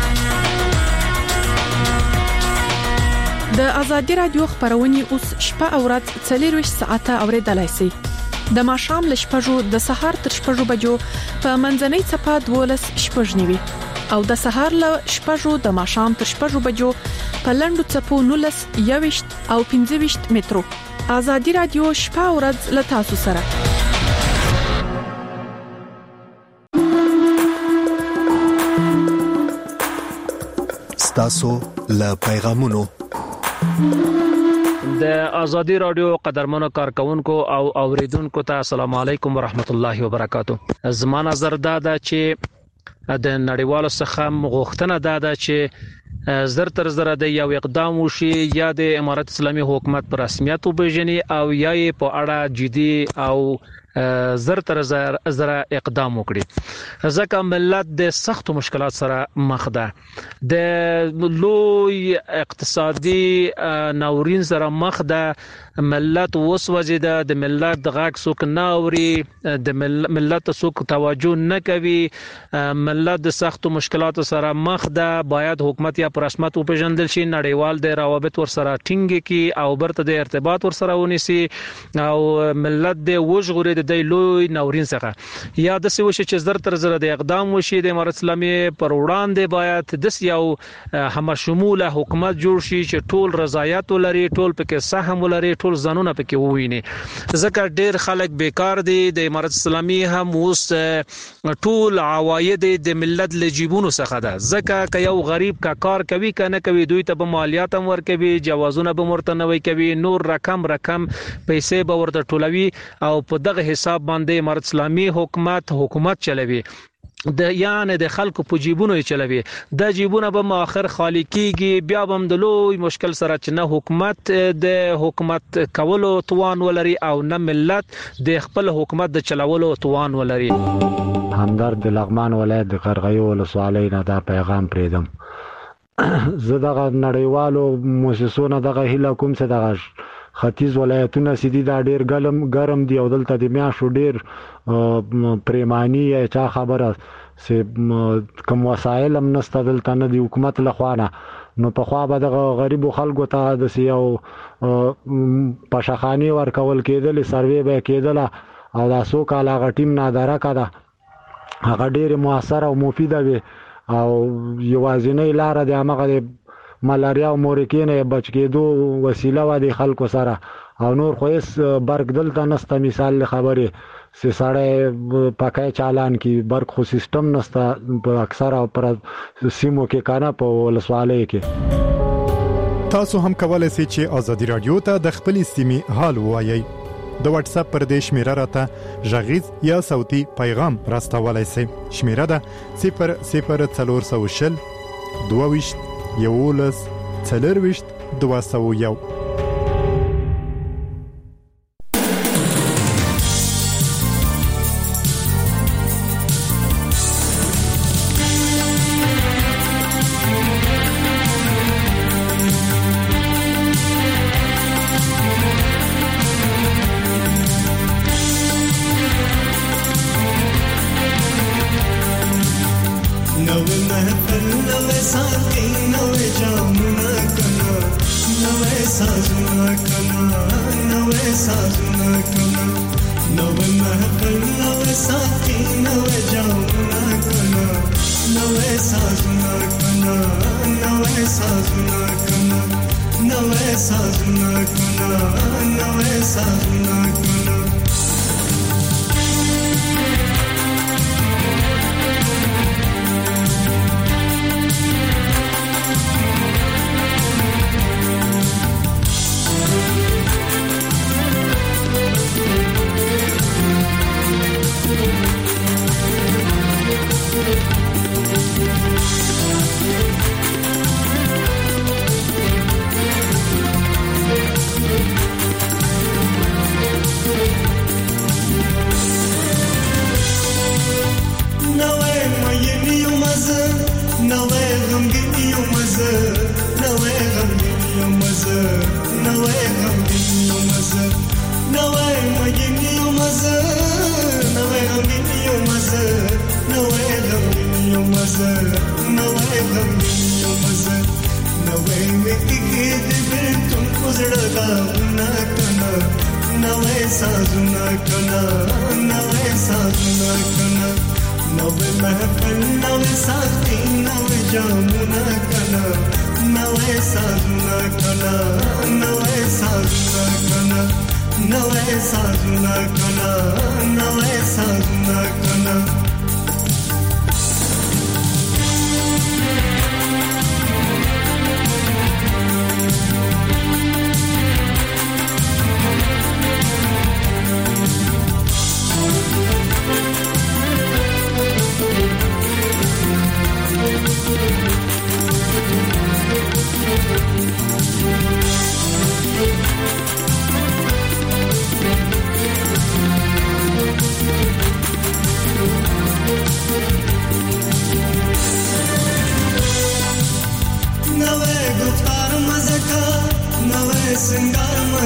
د ازادي رادیو خبرونه اوس شپه او ورځ څلور ساعته اوریدلای شئ. د ماښام ل شپږو د سهار تر شپږو بجو په منځنۍ صفه دولس شپږ نیوي او د سهار ل شپږو د ماښام تر شپږو بجو په لندو صفو نولس یويشت او پنځه ویشت مترو. ازادي رادیو شپه او ورځ ل تاسو سره. ستاسو ل پیغامونو د ازادي رادیو قدرمنو کارکونکو او اوریدونکو ته السلام علیکم ورحمت الله وبرکاتو. زما نظر دا ده چې د نړیوالو څخه غوښتنه دا ده چې زر تر زر د یو اقدام وشي، یا د امارت اسلامي حکومت پر رسمیت وبېژني او یا یې په اړه جدي او زر تر زر اقدام وکړي، ځکه ملت د سخت مشکلات سره مخ ده. د لوی اقتصادي ناورین سره مخ ده، ملت وسوځي د ملت د غاک څوک نه اوري د ملت څوک توجه نه کوي ملت د سختو مشکلاتو سره مخ ده باید حکومت یا پر رسمیت وپیژندل شي نړیوال د روابط ور سره ټینګ کی او برته د ارتباط ور سره ونیسي او ملت د وژغوري د لوی نورین څخه یا د څه وشي چې زر تر زر د اقدام وشي د امارت اسلامي پر وړاندې باید د یو هم شموله حکومت جوړ شي چې ټول رضایت ولري ټول پکې سهم ولري ټول زنونه پکې وویني ځکه ډیر خلک بیکار دي د امارت اسلامي هم اوس ټول عواید د ملت لجیبونو څخه ده ځکه که یو غریب کا کار کوي کنه کوي دوی ته به مالیات هم ورکوي جوازونه به مرته نوي کوي نور رقم رقم پیسې به ورته ټولوي او په دغه حساب باندې امارت اسلامي حکومت حکومت چلوي د یانه د خلکو په جیبونو چلوي د جیبونه به ماخر خالی کیږي بیا هم د لوی مشکل سره چې نه حکومت د حکومت کولو توان ولري او نه ملت د خپل حکومت د چلولو توان ولري همدرد د لغمان ولایت د قرغیو ولسوالۍ نه دا پیغام پریدم زه دغه نړیوالو مؤسسونو دغه هیله کوم چې دغه ختیځ ولایتونه سیدي دا ډیر ګرم ګرم دی او دلته د میاشو ډیر پریمانی چا خبره چې کوم وسایل هم نسته دلته نه دی حکومت لخوانه نو په خوا به دغه غریبو خلکو ته د یو پشخانی ورکول کېدل سروې به کېدل او دا څو کال هغه ټیم نادره کړه هغه ډیر موثر او مفید وي او یوازینۍ لار د هغه ملاریا او مورکینه بچ کېدو وسیله و د خلکو سره او نور خو هیڅ برق دلته نسته مثال خبره سه سړی پکای چالان کی برق خو سیستم نسته په اکثر او پر سیمو کې کانا په ولسوالۍ کې تاسو هم کولای شئ چې ازادي رادیو ته د خپل سیمې حال وایي د واتس اپ پر دې شمیره راته ژغیز یا صوتي پیغام راستولای شئ شمیره ده صفر صفر څلور سوه شل دوه ویشت یولس څلرویشت دوه سوه یو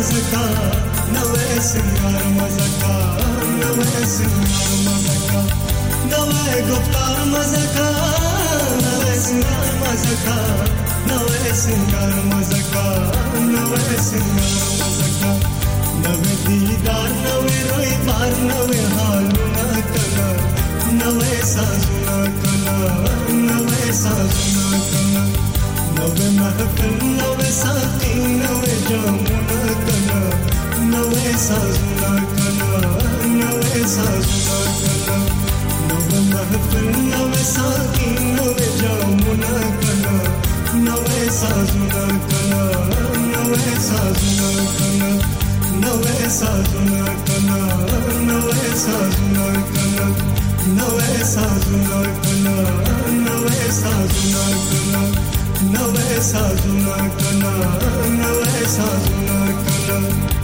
मजका नवे सिंगार मजका नवे सिंगार मजका नवे गुफ्तार मजका नवे सिंगार मजका नवे सिंगार मजका नवे सिंगार मजका नवे दीदार नवे रोई बार नवे हालू न कला नवे साजू न कला नवे साजू न कला नवे महफिल नवे साथी नवे जामू न कला नवे साजू न कला नवे साजू न कला नवे महफिल नवे साथी नवे जामू न कला नवे साजू न कला नवे साजू न कला नवे साजू न कला नवे साजू न कला नवे साजू न कला नवे साजू न कला नवे साजू न कला नवे साजू न कला